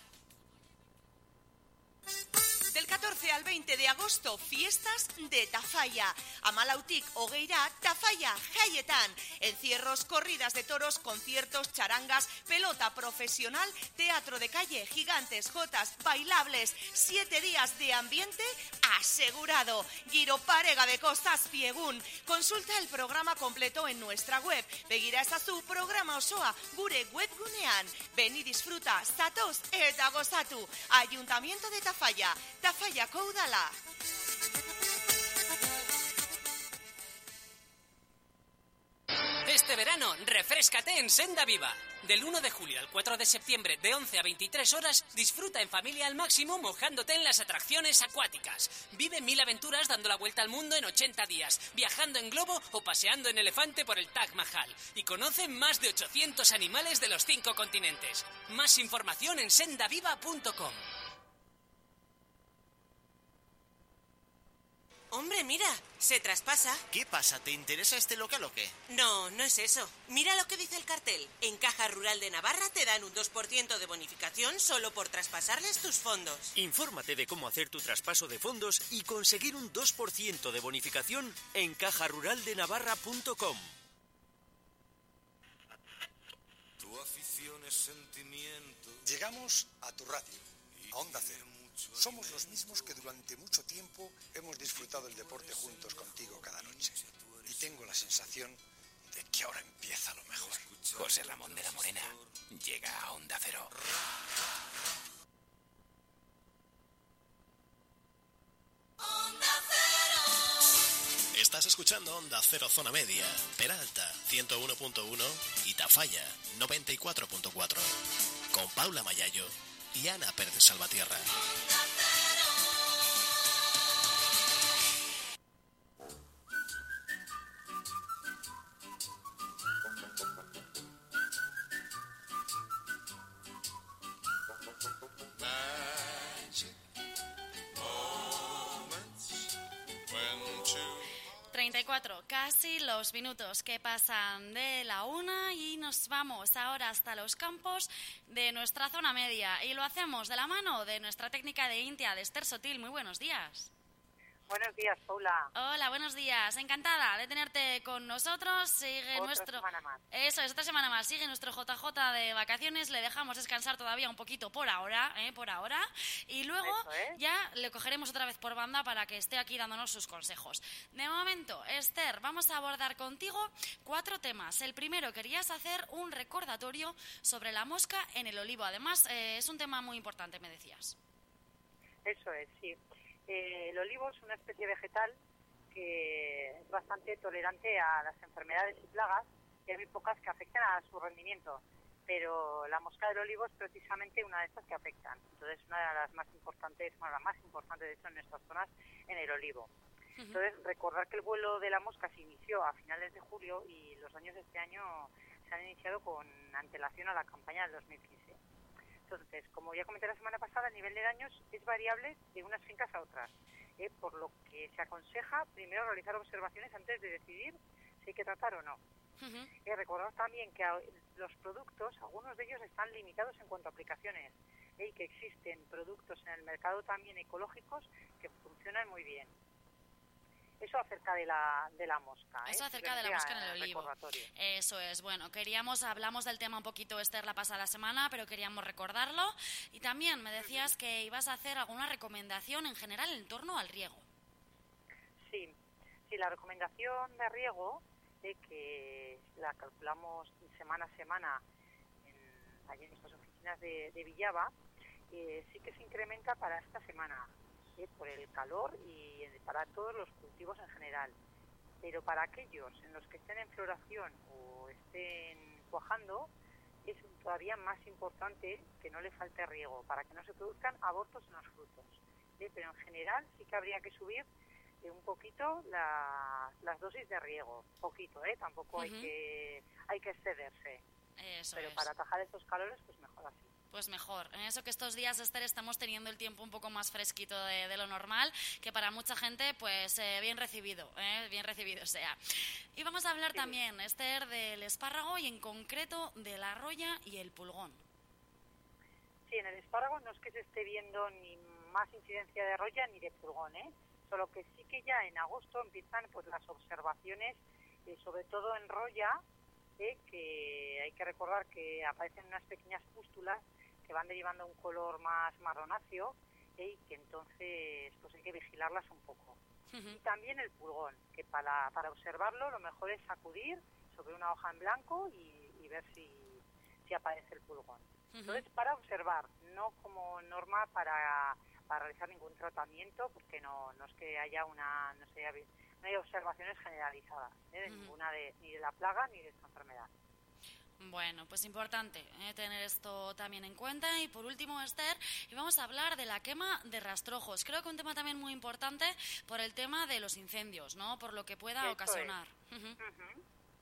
Del catorce al veinte de agosto, fiestas de Tafalla. Amalautik, Hogueira, Tafalla, Jaietan. Encierros, corridas de toros, conciertos, charangas, pelota profesional, teatro de calle, gigantes, jotas, bailables. Siete días de ambiente asegurado. Giro parega de cosas piegun. Consulta el programa completo en nuestra web. Begira ezazu programa osoa gure webgunean. Ven y disfruta, zatoz eta gozatu. Ayuntamiento de Tafalla. Tafallako udala. Este verano, refréscate en Senda Viva. Del uno de julio al cuatro de septiembre, de once a veintitrés horas, disfruta en familia al máximo mojándote en las atracciones acuáticas. Vive mil aventuras dando la vuelta al mundo en ochenta días, viajando en globo o paseando en elefante por el Taj Mahal. Y conoce más de ochocientos animales de los cinco continentes. Más información en sendaviva punto com. Hombre, mira, se traspasa. ¿Qué pasa? ¿Te interesa este local o qué? No, no es eso. Mira lo que dice el cartel. En Caja Rural de Navarra te dan un dos por ciento de bonificación solo por traspasarles tus fondos. Infórmate de cómo hacer tu traspaso de fondos y conseguir un dos por ciento de bonificación en caja rural de navarra punto com. Tu afición es sentimiento. Llegamos a tu radio, a Onda Cero. Somos los mismos que durante mucho tiempo hemos disfrutado el deporte juntos contigo cada noche. Y tengo la sensación de que ahora empieza lo mejor. José Ramón de la Morena llega a Onda Cero. Onda Cero. Estás escuchando Onda Cero Zona Media, Peralta ciento uno punto uno y Tafalla noventa y cuatro punto cuatro. Con Paula Mayayo y Ana Pérez Salvatierra. treinta y cuatro, casi los minutos que pasan de la una y nos vamos ahora hasta los campos de nuestra zona media y lo hacemos de la mano de nuestra técnica de Intia, de Esther Sotil. Muy buenos días. Buenos días, Paula. Hola, buenos días. Encantada de tenerte con nosotros. Sigue otra nuestro... semana más. Eso es, otra semana más. Sigue nuestro J J de vacaciones. Le dejamos descansar todavía un poquito por ahora, ¿eh? Por ahora. Y luego ya le cogeremos otra vez por banda para que esté aquí dándonos sus consejos. De momento, Esther, vamos a abordar contigo cuatro temas. El primero, querías hacer un recordatorio sobre la mosca en el olivo. Además, eh, es un tema muy importante, me decías. Eso es, sí. Eh, el olivo es una especie vegetal que es bastante tolerante a las enfermedades y plagas y hay muy pocas que afecten a su rendimiento, pero la mosca del olivo es precisamente una de estas que afectan. Entonces, una de las más importantes, bueno, la más importante de hecho en nuestras zonas, en el olivo. Entonces, recordar que el vuelo de la mosca se inició a finales de julio y los daños de este año se han iniciado con antelación a la campaña del dos mil quince. Entonces, como ya comenté la semana pasada, el nivel de daños es variable de unas fincas a otras, ¿eh? Por lo que se aconseja primero realizar observaciones antes de decidir si hay que tratar o no. Uh-huh. Eh, recordad también que los productos, algunos de ellos están limitados en cuanto a aplicaciones, ¿eh? Y que existen productos en el mercado también ecológicos que funcionan muy bien. Eso acerca de la, de la mosca. ¿eh? Eso acerca de la mosca en el olivo. Eso es, bueno, queríamos, hablamos del tema un poquito, Esther, la pasada semana, pero queríamos recordarlo. Y también me decías que ibas a hacer alguna recomendación en general en torno al riego. Sí, sí, la recomendación de riego, eh, que la calculamos semana a semana en, allí en nuestras oficinas oficinas de, de Villava, eh, sí que se incrementa para esta semana, eh, por el calor y eh, para todos los cultivos en general. Pero para aquellos en los que estén en floración o estén cuajando, es todavía más importante que no le falte riego, para que no se produzcan abortos en los frutos. ¿eh? Pero en general sí que habría que subir eh, un poquito la, las dosis de riego, poquito, ¿eh? Tampoco uh-huh. hay que hay que excederse. Eso Pero es. para atajar estos calores, pues mejor así. Pues mejor. En eso que estos días, Esther, estamos teniendo el tiempo un poco más fresquito de, de lo normal, que para mucha gente, pues eh, bien recibido, eh, bien recibido sea. Y vamos a hablar sí. también, Esther, del espárrago y en concreto de la roya y el pulgón. Sí, en el espárrago no es que se esté viendo ni más incidencia de roya ni de pulgón, ¿eh? Solo que sí que ya en agosto empiezan pues las observaciones, eh, sobre todo en roya, eh, que hay que recordar que aparecen unas pequeñas pústulas que van derivando un color más marronáceo, eh, y que entonces pues hay que vigilarlas un poco. Uh-huh. Y también el pulgón, que para, para observarlo lo mejor es sacudir sobre una hoja en blanco y, y ver si, si aparece el pulgón. Uh-huh. Entonces, para observar, no como norma para, para realizar ningún tratamiento, porque no, no es que haya una, no sé, no hay observaciones generalizadas, ¿eh? de uh-huh. ninguna de, ni de la plaga ni de esta enfermedad. Bueno, pues importante eh, tener esto también en cuenta. Y por último, Esther, y vamos a hablar de la quema de rastrojos. Creo que un tema también muy importante por el tema de los incendios, ¿no? Por lo que pueda Eso ocasionar. Es. Uh-huh. Uh-huh.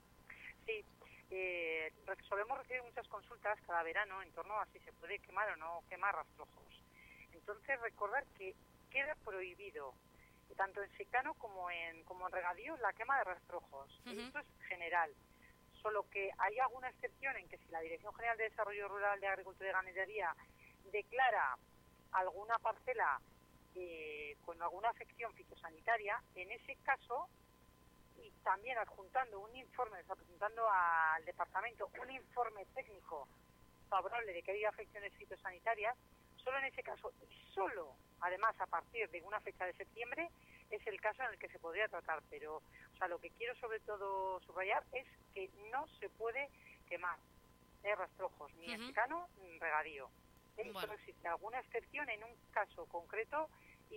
Sí, eh, solemos recibir muchas consultas cada verano en torno a si se puede quemar o no quemar rastrojos. Entonces, recordar que queda prohibido, tanto en secano como en, como en regadío, la quema de rastrojos. Uh-huh. Esto es general. Solo que hay alguna excepción en que si la Dirección General de Desarrollo Rural de Agricultura y Ganadería declara alguna parcela eh, con alguna afección fitosanitaria, en ese caso, y también adjuntando un informe, o sea, presentando al departamento un informe técnico favorable de que haya afecciones fitosanitarias, solo en ese caso, y solo, además, a partir de una fecha de septiembre, es el caso en el que se podría tratar. Pero, o sea, lo que quiero sobre todo subrayar es que no se puede quemar eh, rastrojos, ni en uh-huh. secano ni en regadío. ¿eh? Bueno. Solo existe alguna excepción en un caso concreto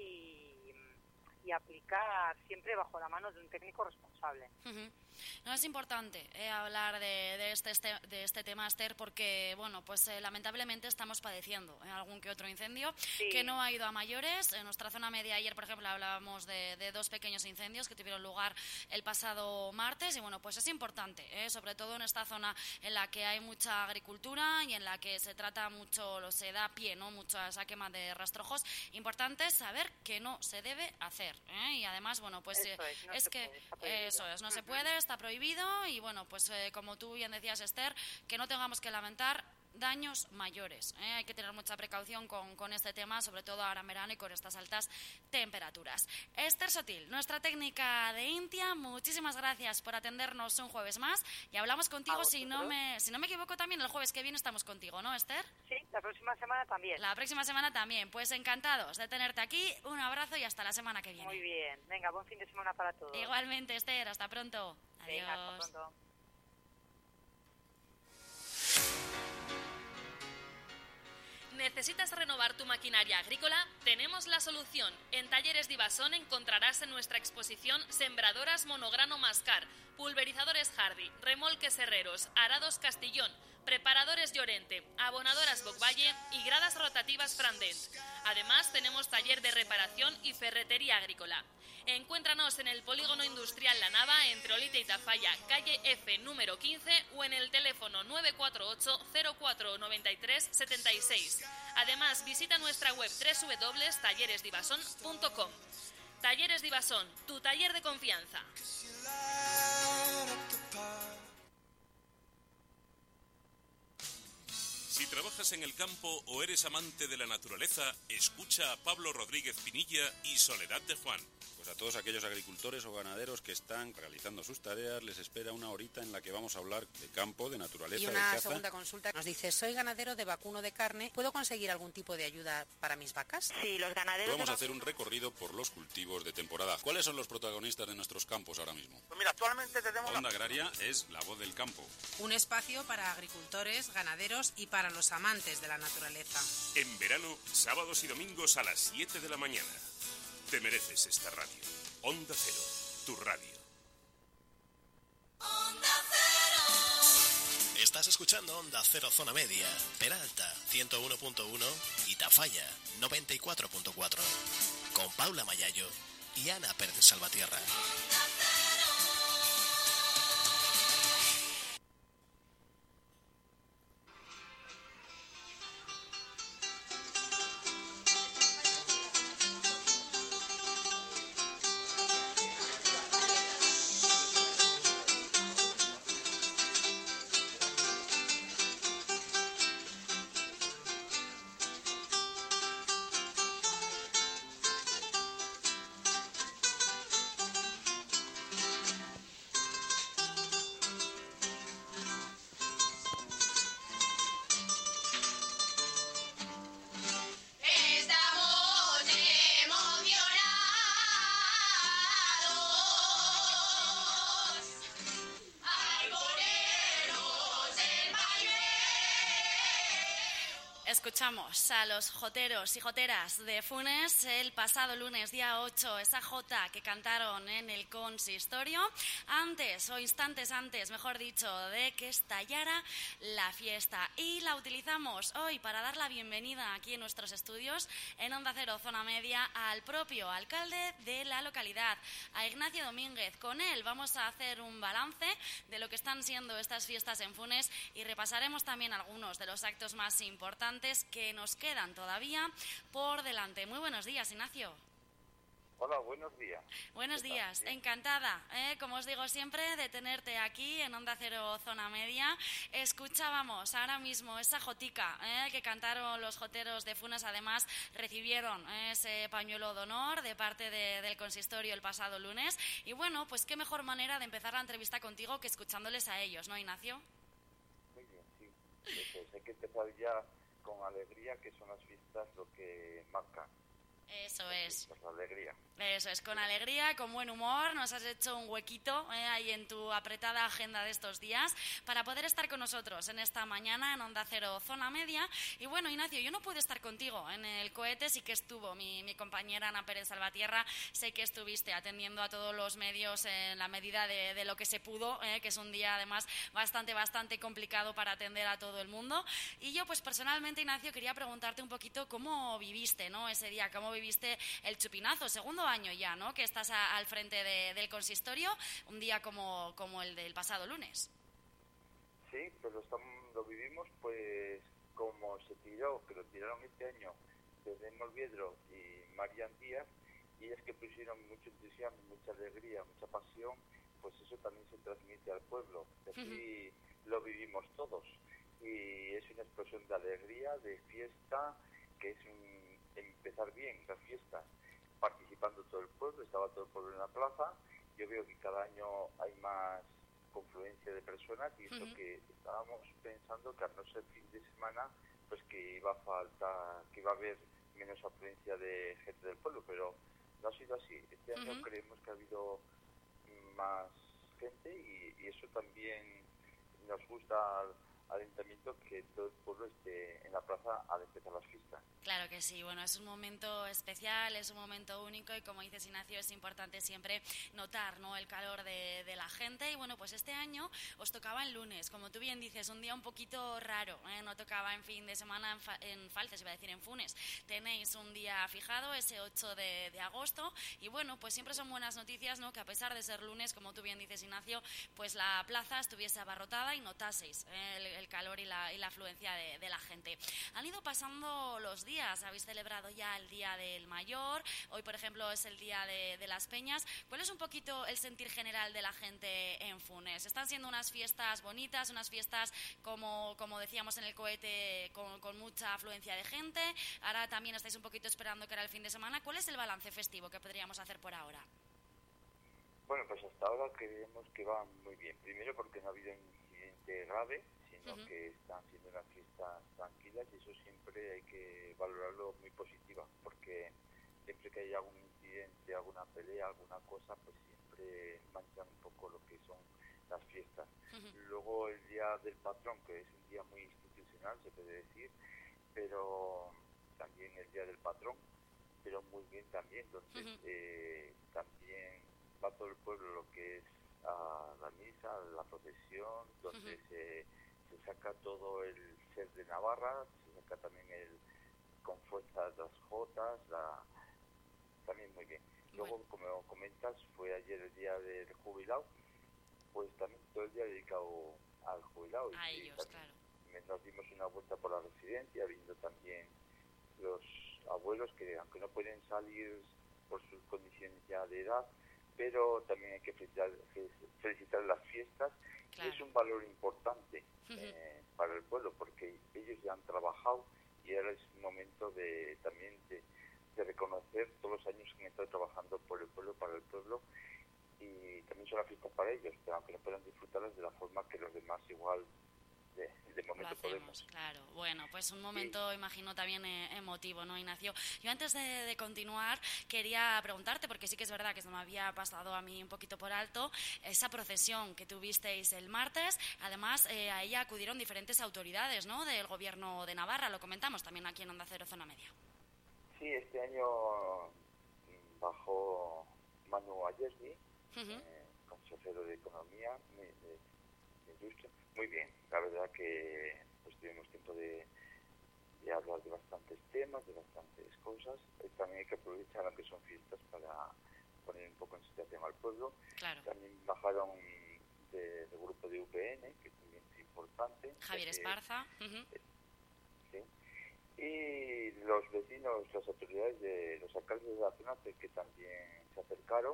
y, y aplicar siempre bajo la mano de un técnico responsable. Uh-huh. No, es importante eh, hablar de, de, este, este, de este tema, Esther, porque, bueno, pues eh, lamentablemente estamos padeciendo eh, algún que otro incendio sí. que no ha ido a mayores. En nuestra zona media ayer, por ejemplo, hablábamos de, de dos pequeños incendios que tuvieron lugar el pasado martes y, bueno, pues es importante, eh, sobre todo en esta zona en la que hay mucha agricultura y en la que se trata mucho, se da pie, ¿no?, mucho a esa quema de rastrojos. Importante saber que no se debe hacer, ¿eh? Y además, bueno, pues eso es, no es que puede, eso es, no uh-huh. se puede, está prohibido y, bueno, pues eh, como tú bien decías, Esther, que no tengamos que lamentar daños mayores. ¿eh? Hay que tener mucha precaución con, con este tema, sobre todo ahora en verano y con estas altas temperaturas. Esther Sotil, nuestra técnica de Intia, muchísimas gracias por atendernos un jueves más y hablamos contigo, si no me si no me equivoco, también el jueves que viene estamos contigo, ¿no, Esther? Sí, la próxima semana también. La próxima semana también. Pues encantados de tenerte aquí. Un abrazo y hasta la semana que viene. Muy bien. Venga, buen fin de semana para todos. Igualmente, Esther. Hasta pronto. Adiós. Venga, hasta pronto. ¿Necesitas renovar tu maquinaria agrícola? Tenemos la solución. En Talleres Divasón encontrarás en nuestra exposición sembradoras monograno Mascar, pulverizadores Hardy, remolques Herreros, arados Castillón, preparadores Llorente, abonadoras Bocvalle y gradas rotativas Frandent. Además, tenemos taller de reparación y ferretería agrícola. Encuéntranos en el Polígono Industrial La Nava, entre Olite y Tafalla, calle F número quince, o en el teléfono nueve cuatro ocho cero cuatro nueve tres siete seis. Además, visita nuestra web doble u doble u doble u punto talleres divasón punto com. Talleres Divasón, tu taller de confianza. Si trabajas en el campo o eres amante de la naturaleza, escucha a Pablo Rodríguez Pinilla y Soledad de Juan. Pues a todos aquellos agricultores o ganaderos que están realizando sus tareas les espera una horita en la que vamos a hablar de campo, de naturaleza, Y de una caza. segunda consulta nos dice, soy ganadero de vacuno de carne, ¿puedo conseguir algún tipo de ayuda para mis vacas? Sí, los ganaderos Vamos de a hacer un recorrido por los cultivos de temporada. ¿Cuáles son los protagonistas de nuestros campos ahora mismo? Pues mira, actualmente tenemos... Onda Agraria es la voz del campo. Un espacio para agricultores, ganaderos y para los amantes de la naturaleza. En verano, sábados y domingos a las siete de la mañana. Te mereces esta radio. Onda Cero, tu radio. Estás escuchando Onda Cero Zona Media, Peralta ciento uno punto uno y Tafalla noventa y cuatro punto cuatro. Con Paula Mayayo y Ana Pérez Salvatierra. Escuchamos a los joteros y joteras de Funes el pasado lunes, día ocho, esa jota que cantaron en el consistorio, antes o instantes antes, mejor dicho, de que estallara la fiesta. Y la utilizamos hoy para dar la bienvenida aquí en nuestros estudios, en Onda Cero Zona Media, al propio alcalde de la localidad, a Ignacio Domínguez. Con él vamos a hacer un balance de lo que están siendo estas fiestas en Funes y repasaremos también algunos de los actos más importantes que nos quedan todavía por delante. Muy buenos días, Ignacio. Hola, buenos días. Buenos días, encantada, ¿eh? como os digo siempre, de tenerte aquí en Onda Cero Zona Media. Escuchábamos ahora mismo esa jotica ¿eh? que cantaron los joteros de Funes, además recibieron ¿eh? ese pañuelo de honor de parte de, del consistorio el pasado lunes. Y bueno, pues qué mejor manera de empezar la entrevista contigo que escuchándoles a ellos, ¿no, Ignacio? Muy bien, sí. Pues hay que empezar ya con alegría, que son las fiestas lo que marcan. Eso es. La alegría. Eso es, con alegría, con buen humor. Nos has hecho un huequito eh, ahí en tu apretada agenda de estos días para poder estar con nosotros en esta mañana en Onda Cero Zona Media. Y bueno, Ignacio, yo no pude estar contigo en el cohete, sí que estuvo mi, mi compañera Ana Pérez Salvatierra. Sé que estuviste atendiendo a todos los medios en la medida de, de lo que se pudo, eh, que es un día además bastante, bastante complicado para atender a todo el mundo. Y yo, pues personalmente, Ignacio, quería preguntarte un poquito cómo viviste, ¿no? Ese día, cómo viviste el chupinazo, segundo año ya, ¿no? Que estás a, al frente de, del consistorio, un día como, como el del pasado lunes. Sí, pero estamos, lo vivimos pues como se tiró, que lo tiraron este año desde Molviedro y Marian Díaz, y ellas que pusieron mucho entusiasmo, mucha alegría, mucha pasión, pues eso también se transmite al pueblo. Así uh-huh. lo vivimos todos. Y es una explosión de alegría, de fiesta, que es un empezar bien las fiestas, participando todo el pueblo, estaba todo el pueblo en la plaza. Yo veo que cada año hay más confluencia de personas y eso uh-huh. que estábamos pensando que al no ser fin de semana, pues que iba a faltar, que iba a haber menos afluencia de gente del pueblo, pero no ha sido así. Este año uh-huh. creemos que ha habido más gente y, y eso también nos gusta al, al ayuntamiento, que todo el pueblo esté en la plaza al empezar las fiestas. Claro que sí, bueno, es un momento especial, es un momento único y como dices, Ignacio, es importante siempre notar, ¿no?, el calor de, de la gente. Y bueno, pues este año os tocaba el lunes, como tú bien dices, un día un poquito raro, ¿eh? No tocaba en fin de semana en, fa en Falces, iba a decir en Funes. Tenéis un día fijado, ese ocho de, de agosto, y bueno, pues siempre son buenas noticias, ¿no?, que a pesar de ser lunes, como tú bien dices, Ignacio, pues la plaza estuviese abarrotada y notaseis ¿eh? el, el calor y la, y la afluencia de, de la gente. Han ido pasando los días, habéis celebrado ya el Día del Mayor, hoy por ejemplo es el Día de, de las Peñas. ¿Cuál es un poquito el sentir general de la gente en Funes? ¿Están siendo unas fiestas bonitas, unas fiestas como, como decíamos en el cohete, con, con mucha afluencia de gente? Ahora también estáis un poquito esperando que era el fin de semana. ¿Cuál es el balance festivo que podríamos hacer por ahora? Bueno, pues hasta ahora creemos que va muy bien. Primero porque no ha habido incidente grave, sino uh-huh. que están siendo unas fiestas tranquilas, y eso siempre hay que valorarlo muy positiva, porque siempre que hay algún incidente, alguna pelea, alguna cosa, pues siempre manchan un poco lo que son las fiestas. Uh-huh. Luego el Día del Patrón, que es un día muy institucional, se puede decir, pero también el Día del Patrón, pero muy bien también, entonces uh-huh. eh, también va todo el pueblo lo que es a la misa, la procesión, donde uh-huh. se, se saca todo el ser de Navarra, se saca también el con fuerza las jotas, la, también muy bien. Luego, bueno. como comentas, fue ayer el día del jubilado, pues también todo el día dedicado al jubilado. A y ellos, claro. Nos dimos una vuelta por la residencia, viendo también los abuelos que, aunque no pueden salir por sus condiciones ya de edad, pero también hay que felicitar, felicitar las fiestas. Claro. Es un valor importante uh-huh. eh, para el pueblo, porque ellos ya han trabajado y ahora es un momento de también de, de reconocer todos los años que han estado trabajando por el pueblo, para el pueblo, y también son las fiestas para ellos, pero aunque no puedan disfrutarlas de la forma que los demás igual de, de momento lo hacemos, podemos. Claro. Bueno, pues un momento, sí. imagino, también eh, emotivo, ¿no, Ignacio? Yo antes de, de continuar quería preguntarte, porque sí que es verdad que se me había pasado a mí un poquito por alto, esa procesión que tuvisteis el martes. Además, eh, a ella acudieron diferentes autoridades, ¿no?, del Gobierno de Navarra. Lo comentamos también aquí en Onda Cero Zona Media. Sí, este año bajó Manu Ayerbi, uh-huh. eh, consejero de Economía, de, de Industria. Muy bien, la verdad que pues tuvimos tiempo de, de hablar de bastantes temas, de bastantes cosas. Eh, también hay que aprovechar, aunque son fiestas, para poner un poco en situación al pueblo. Claro. También bajaron de, del grupo de U P N, que también es importante. Javier Esparza. Uh-huh. Eh, sí. Y los vecinos, las autoridades de los alcaldes de la zona, que también se acercaron,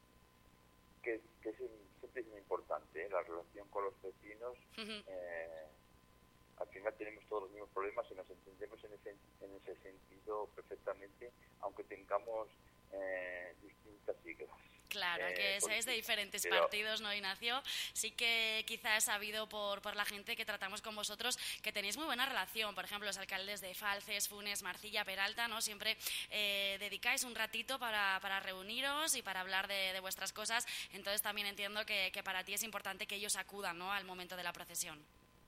que, que es, siempre es muy importante, ¿eh? La relación con los vecinos. Uh-huh. eh, al final tenemos todos los mismos problemas y nos entendemos en ese, en ese sentido perfectamente, aunque tengamos eh, distintas siglas. Claro, eh, que seáis de diferentes pero... partidos, ¿no, Ignacio? Sí que quizás he sabido por, por la gente que tratamos con vosotros que tenéis muy buena relación. Por ejemplo, los alcaldes de Falces, Funes, Marcilla, Peralta, ¿no? Siempre eh, dedicáis un ratito para, para reuniros y para hablar de, de vuestras cosas. Entonces también entiendo que, que para ti es importante que ellos acudan, ¿no?, al momento de la procesión.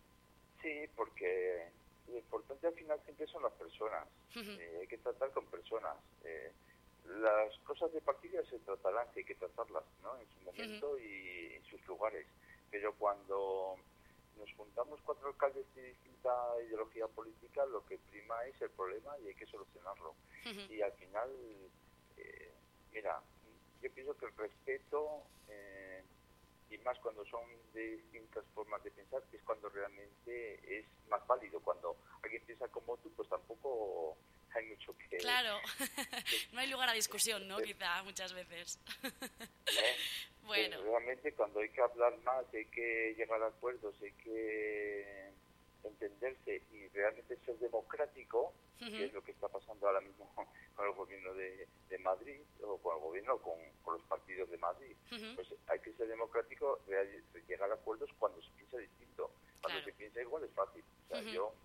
Sí, porque lo importante al final siempre son las personas. Uh-huh. Eh, hay que tratar con personas. Eh, las cosas de partida se tratarán, que hay que tratarlas, ¿no?, en su momento uh-huh. y en sus lugares. Pero cuando nos juntamos cuatro alcaldes de distinta ideología política, lo que prima es el problema y hay que solucionarlo. Uh-huh. Y al final, eh, mira, yo pienso que el respeto, eh, y más cuando son de distintas formas de pensar, es cuando realmente es más válido. Cuando alguien piensa como tú, pues tampoco hay mucho que... Claro, no hay lugar a discusión, ¿no? Quizá, muchas veces. ¿Eh? Bueno. Pues realmente cuando hay que hablar más, hay que llegar a acuerdos, hay que entenderse y realmente ser democrático, uh-huh. que es lo que está pasando ahora mismo con el gobierno de, de Madrid, o con el gobierno, con, con los partidos de Madrid. Uh-huh. Pues hay que ser democrático, llegar a acuerdos cuando se piensa distinto. Cuando claro. se piensa igual es fácil. O sea, uh-huh. yo,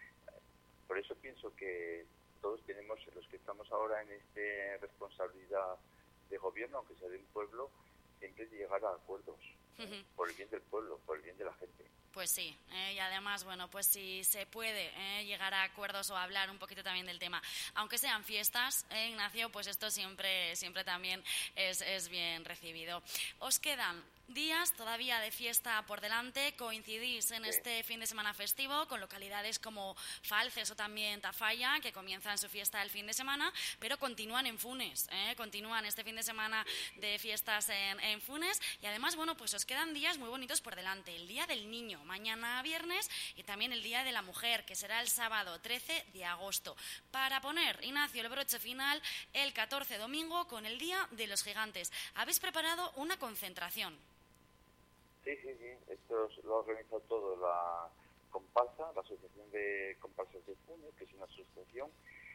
por eso pienso que todos tenemos, los que estamos ahora en esta responsabilidad de gobierno, aunque sea de un pueblo, siempre llegar a acuerdos, uh-huh. ¿eh? Por el bien del pueblo, por el bien de la gente. Pues sí, eh, y además, bueno, pues si se puede eh, llegar a acuerdos o hablar un poquito también del tema, aunque sean fiestas, eh, Ignacio, pues esto siempre siempre también es, es bien recibido. Os quedan días todavía de fiesta por delante. Coincidís en Sí. este fin de semana festivo con localidades como Falces o también Tafalla, que comienzan su fiesta el fin de semana, pero continúan en Funes, ¿eh? Continúan este fin de semana de fiestas en, en Funes y además, bueno, pues os quedan días muy bonitos por delante. El Día del Niño, mañana viernes, y también el Día de la Mujer, que será el sábado trece de agosto. Para poner, Ignacio, el broche final, el catorce domingo con el Día de los Gigantes. Habéis preparado una concentración. Sí, sí, sí. Esto es- lo ha organizado todo la Comparsa, la Asociación de Comparsas de Funes, que es una asociación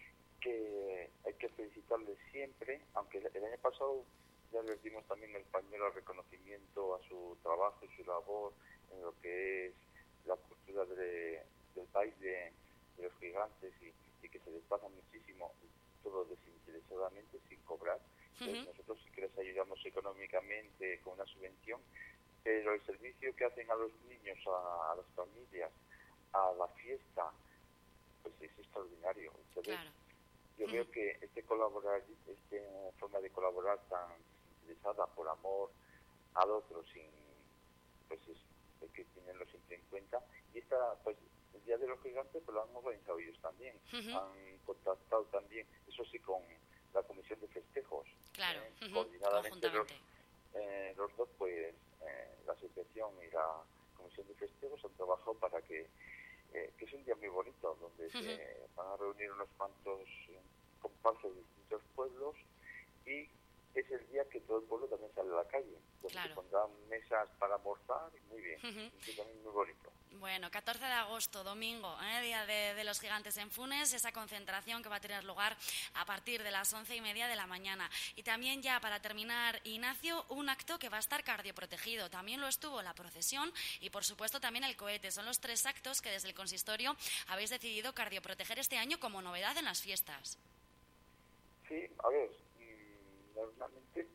que hay que felicitarles siempre, aunque el, el año pasado ya les dimos también el pañuelo al reconocimiento a su trabajo y su labor en lo que es la cultura de- del baile de los gigantes y, y que se desplazan muchísimo, todo desinteresadamente, sin cobrar. Entonces, Ujú. nosotros sí que les ayudamos económicamente con una subvención, pero el servicio que hacen a los niños, a, a las familias, a la fiesta, pues es extraordinario. Entonces, Claro. yo Ujú. veo que este colaborar, esta forma de colaborar tan interesada por amor al otro, sin, pues es, hay que tenerlo siempre en cuenta. Y esta, pues, el Día de los Gigantes, pues lo han organizado ellos también. Ujú. Han contactado también, eso sí, con la Comisión de Festejos. Claro, eh, ujú, coordinadamente los, conjuntamente. eh, los dos, pues, eh, la asociación y la Comisión de Festejos han trabajado para que, eh, que es un día muy bonito, donde Ujú. se van a reunir unos cuantos eh, comparsas de distintos pueblos y es el día que todo el pueblo también sale a la calle, donde Claro. se pondrán mesas para almorzar y muy bien, Ujú. es también muy bonito. Bueno, catorce de agosto, domingo, ¿eh? Día de, de los Gigantes en Funes, esa concentración que va a tener lugar a partir de las once y media de la mañana. Y también ya para terminar, Ignacio, un acto que va a estar cardioprotegido. También lo estuvo la procesión y por supuesto también el cohete. Son los tres actos que desde el consistorio habéis decidido cardioproteger este año como novedad en las fiestas. Sí, a ver, mm, normalmente,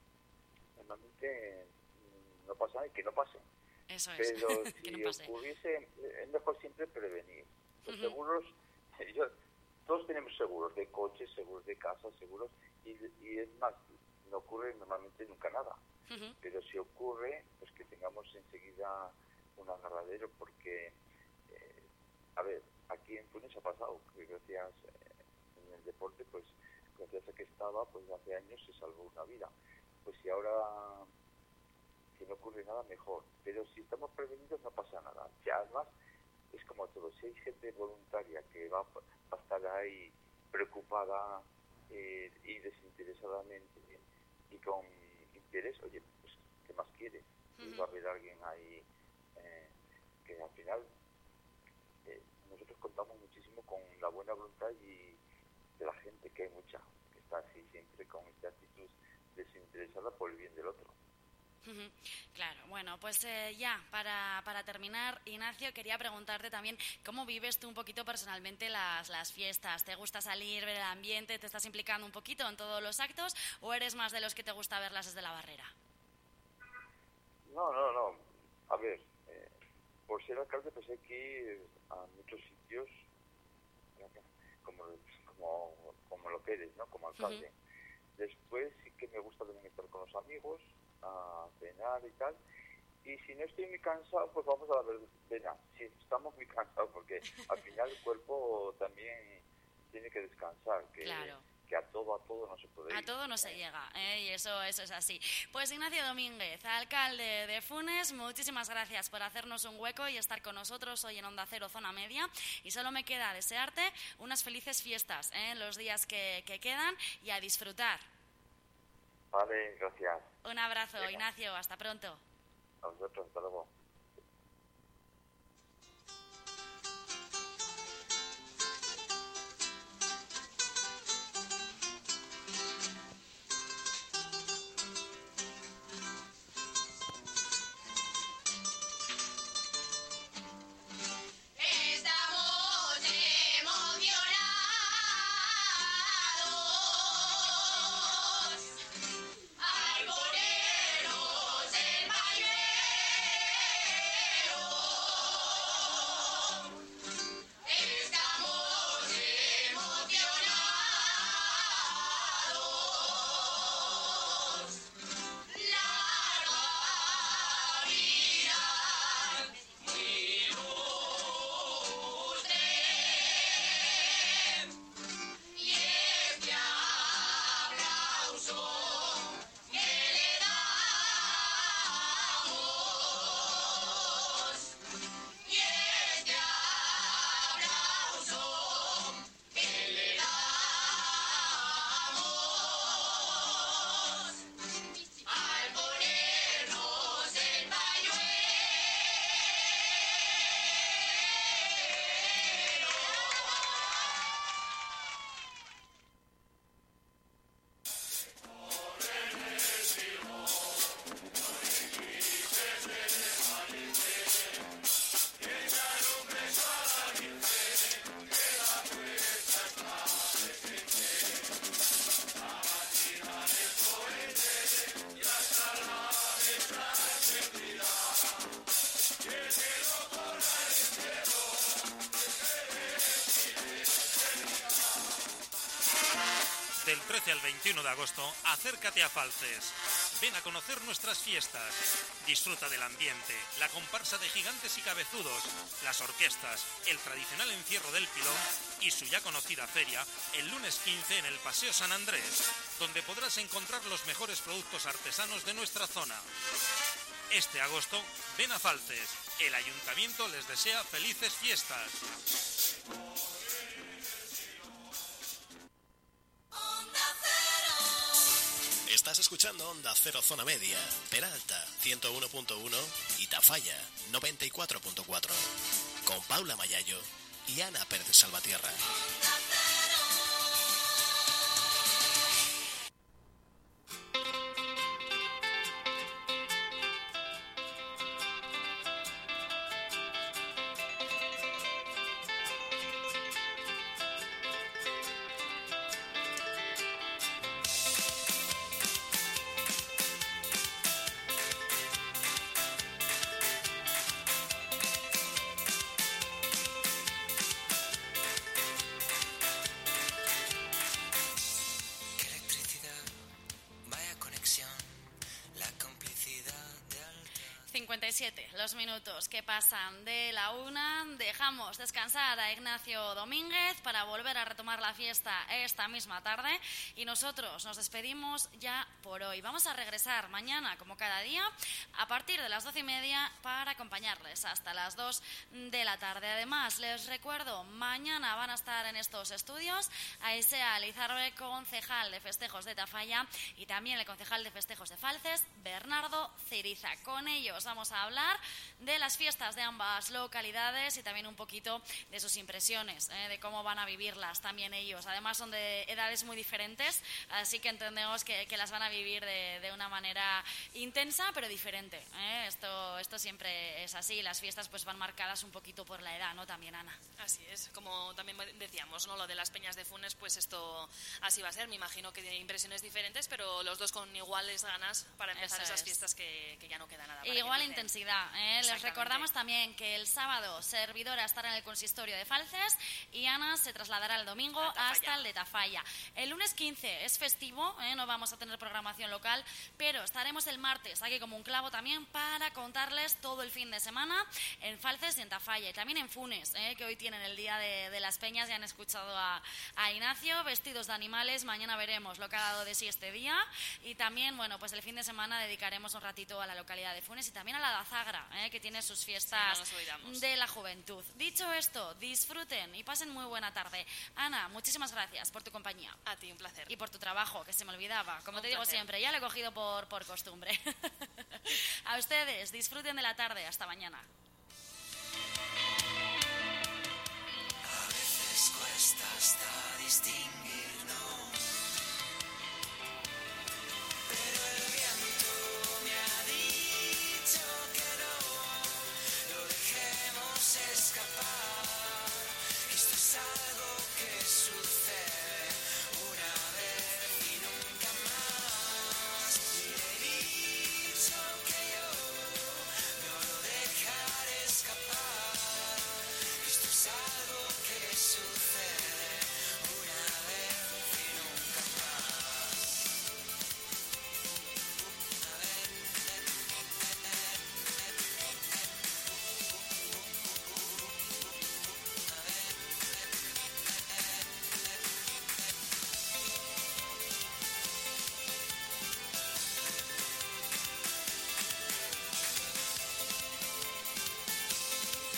normalmente mm, no pasa nada y que no pase. Eso es, Pero que si no pase. ocurriese, es mejor siempre prevenir. Los Ujú. seguros, yo- todos tenemos seguros de coches, seguros de casa, seguros, y, y es más, no ocurre normalmente nunca nada. Ujú. Pero si ocurre, pues que tengamos enseguida un agarradero, porque, eh, a ver, aquí en Túnez ha pasado, que gracias eh, en el deporte, pues gracias a que estaba, pues hace años se salvó una vida. Pues si ahora, si no ocurre nada, mejor. Pero si estamos prevenidos, no pasa nada. Ya además, es como todo, si hay gente voluntaria que va, va a estar ahí preocupada eh, y desinteresadamente y con interés, oye, pues, ¿qué más quieres? Ujú. Va a haber alguien ahí eh, que al final eh, nosotros contamos muchísimo con la buena voluntad y de la gente, que hay mucha, que está así siempre con esta actitud desinteresada por el bien del otro. Ujú. Claro, bueno, pues eh, ya, para, para terminar, Ignacio, quería preguntarte también cómo vives tú un poquito personalmente las, las fiestas. ¿Te gusta salir, ver el ambiente, te estás implicando un poquito en todos los actos o eres más de los que te gusta verlas desde la barrera? No, no, no. A ver, eh, por ser alcalde, pues hay que ir a muchos sitios como, como, como lo que eres, ¿no? Como alcalde. Ujú. Después sí que me gusta también estar con los amigos, a cenar y tal. Y si no estoy muy cansado, pues vamos a la verbena. Si estamos muy cansados, porque al final el cuerpo también tiene que descansar, que, Claro. que a todo, a todo no se puede A ir. todo no se llega, ¿eh? Y eso, eso es así. Pues Ignacio Domínguez, alcalde de Funes, muchísimas gracias por hacernos un hueco y estar con nosotros hoy en Onda Cero Zona Media. Y solo me queda desearte unas felices fiestas ¿eh? en los días que, que quedan y a disfrutar. Vale, gracias. Un abrazo, Venga. Ignacio, hasta pronto. A vosotros, hasta luego. Estamos emocionados al ponernos el pañuelo Del trece al veintiuno de agosto, acércate a Falces. Ven a conocer nuestras fiestas. Disfruta del ambiente, la comparsa de gigantes y cabezudos, las orquestas, el tradicional encierro del pilón y su ya conocida feria el lunes quince en el Paseo San Andrés, donde podrás encontrar los mejores productos artesanos de nuestra zona. Este agosto, ven a Falces. El ayuntamiento les desea felices fiestas. Estás escuchando Onda Cero Zona Media, Peralta ciento uno punto uno y Tafalla noventa y cuatro punto cuatro, con Paula Mayayo y Ana Pérez Salvatierra. cincuenta y siete los minutos que pasan de la una. Dejamos descansar a Ignacio Domínguez para volver a retomar la fiesta esta misma tarde y nosotros nos despedimos ya por hoy. Vamos a regresar mañana, como cada día, a partir de las doce y media para acompañarles hasta las dos de la tarde. Además, les recuerdo, mañana van a estar en estos estudios Aisea Lizarbe, concejal de festejos de Tafalla, y también el concejal de festejos de Falces, Bernardo Ciriza. Con ellos vamos a hablar de las fiestas de ambas localidades y también un poquito de sus impresiones, ¿eh? de cómo van a vivirlas también ellos. Además son de edades muy diferentes, así que entendemos que, que las van a vivir de, de una manera intensa pero diferente, ¿eh? Esto, esto siempre es así. Las fiestas pues van marcadas un poquito por la edad, ¿no? También, Ana. Así es, como también decíamos, ¿no? Lo de las peñas de Funes, pues esto así va a ser. Me imagino que de impresiones diferentes, pero los dos con iguales ganas para empezar Eso esas es. fiestas que, que ya no queda nada para Igual que empiecen. intensidad, ¿eh? Les recordamos también que el sábado servidora estará en el consistorio de Falces y Ana se trasladará el domingo hasta el de Tafalla. El lunes quince es festivo, ¿eh? No vamos a tener programación local, pero estaremos el martes aquí como un clavo también para contarles todo el fin de semana en Falces y en Tafalla y también en Funes, ¿eh? Que hoy tienen el día de, de las peñas. Ya han escuchado a, a Ignacio, vestidos de animales. Mañana veremos lo que ha dado de sí este día y también, bueno, pues el fin de semana dedicaremos un ratito a la localidad de Funes y también a la de Azagra, ¿eh? Que tiene sus fiestas Sí, no nos olvidamos. de la juventud. Dicho esto, disfruten y pasen muy buena tarde. Ana, muchísimas gracias por tu compañía. A ti, un placer. Y por tu trabajo, que se me olvidaba. Como Un te digo placer. siempre, ya lo he cogido por, por costumbre. A ustedes, disfruten de la tarde. Hasta mañana. A veces cuesta hasta distinguirnos, pero el viento me ha dicho que no lo dejemos escapar, que esto es algo que sucede una vez y nunca más. Y le he dicho que yo no lo dejaré escapar, que esto es algo que sucede una vez y nunca más.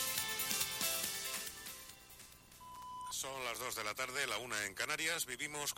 Son las dos de la tarde, la una en Canarias. Vivimos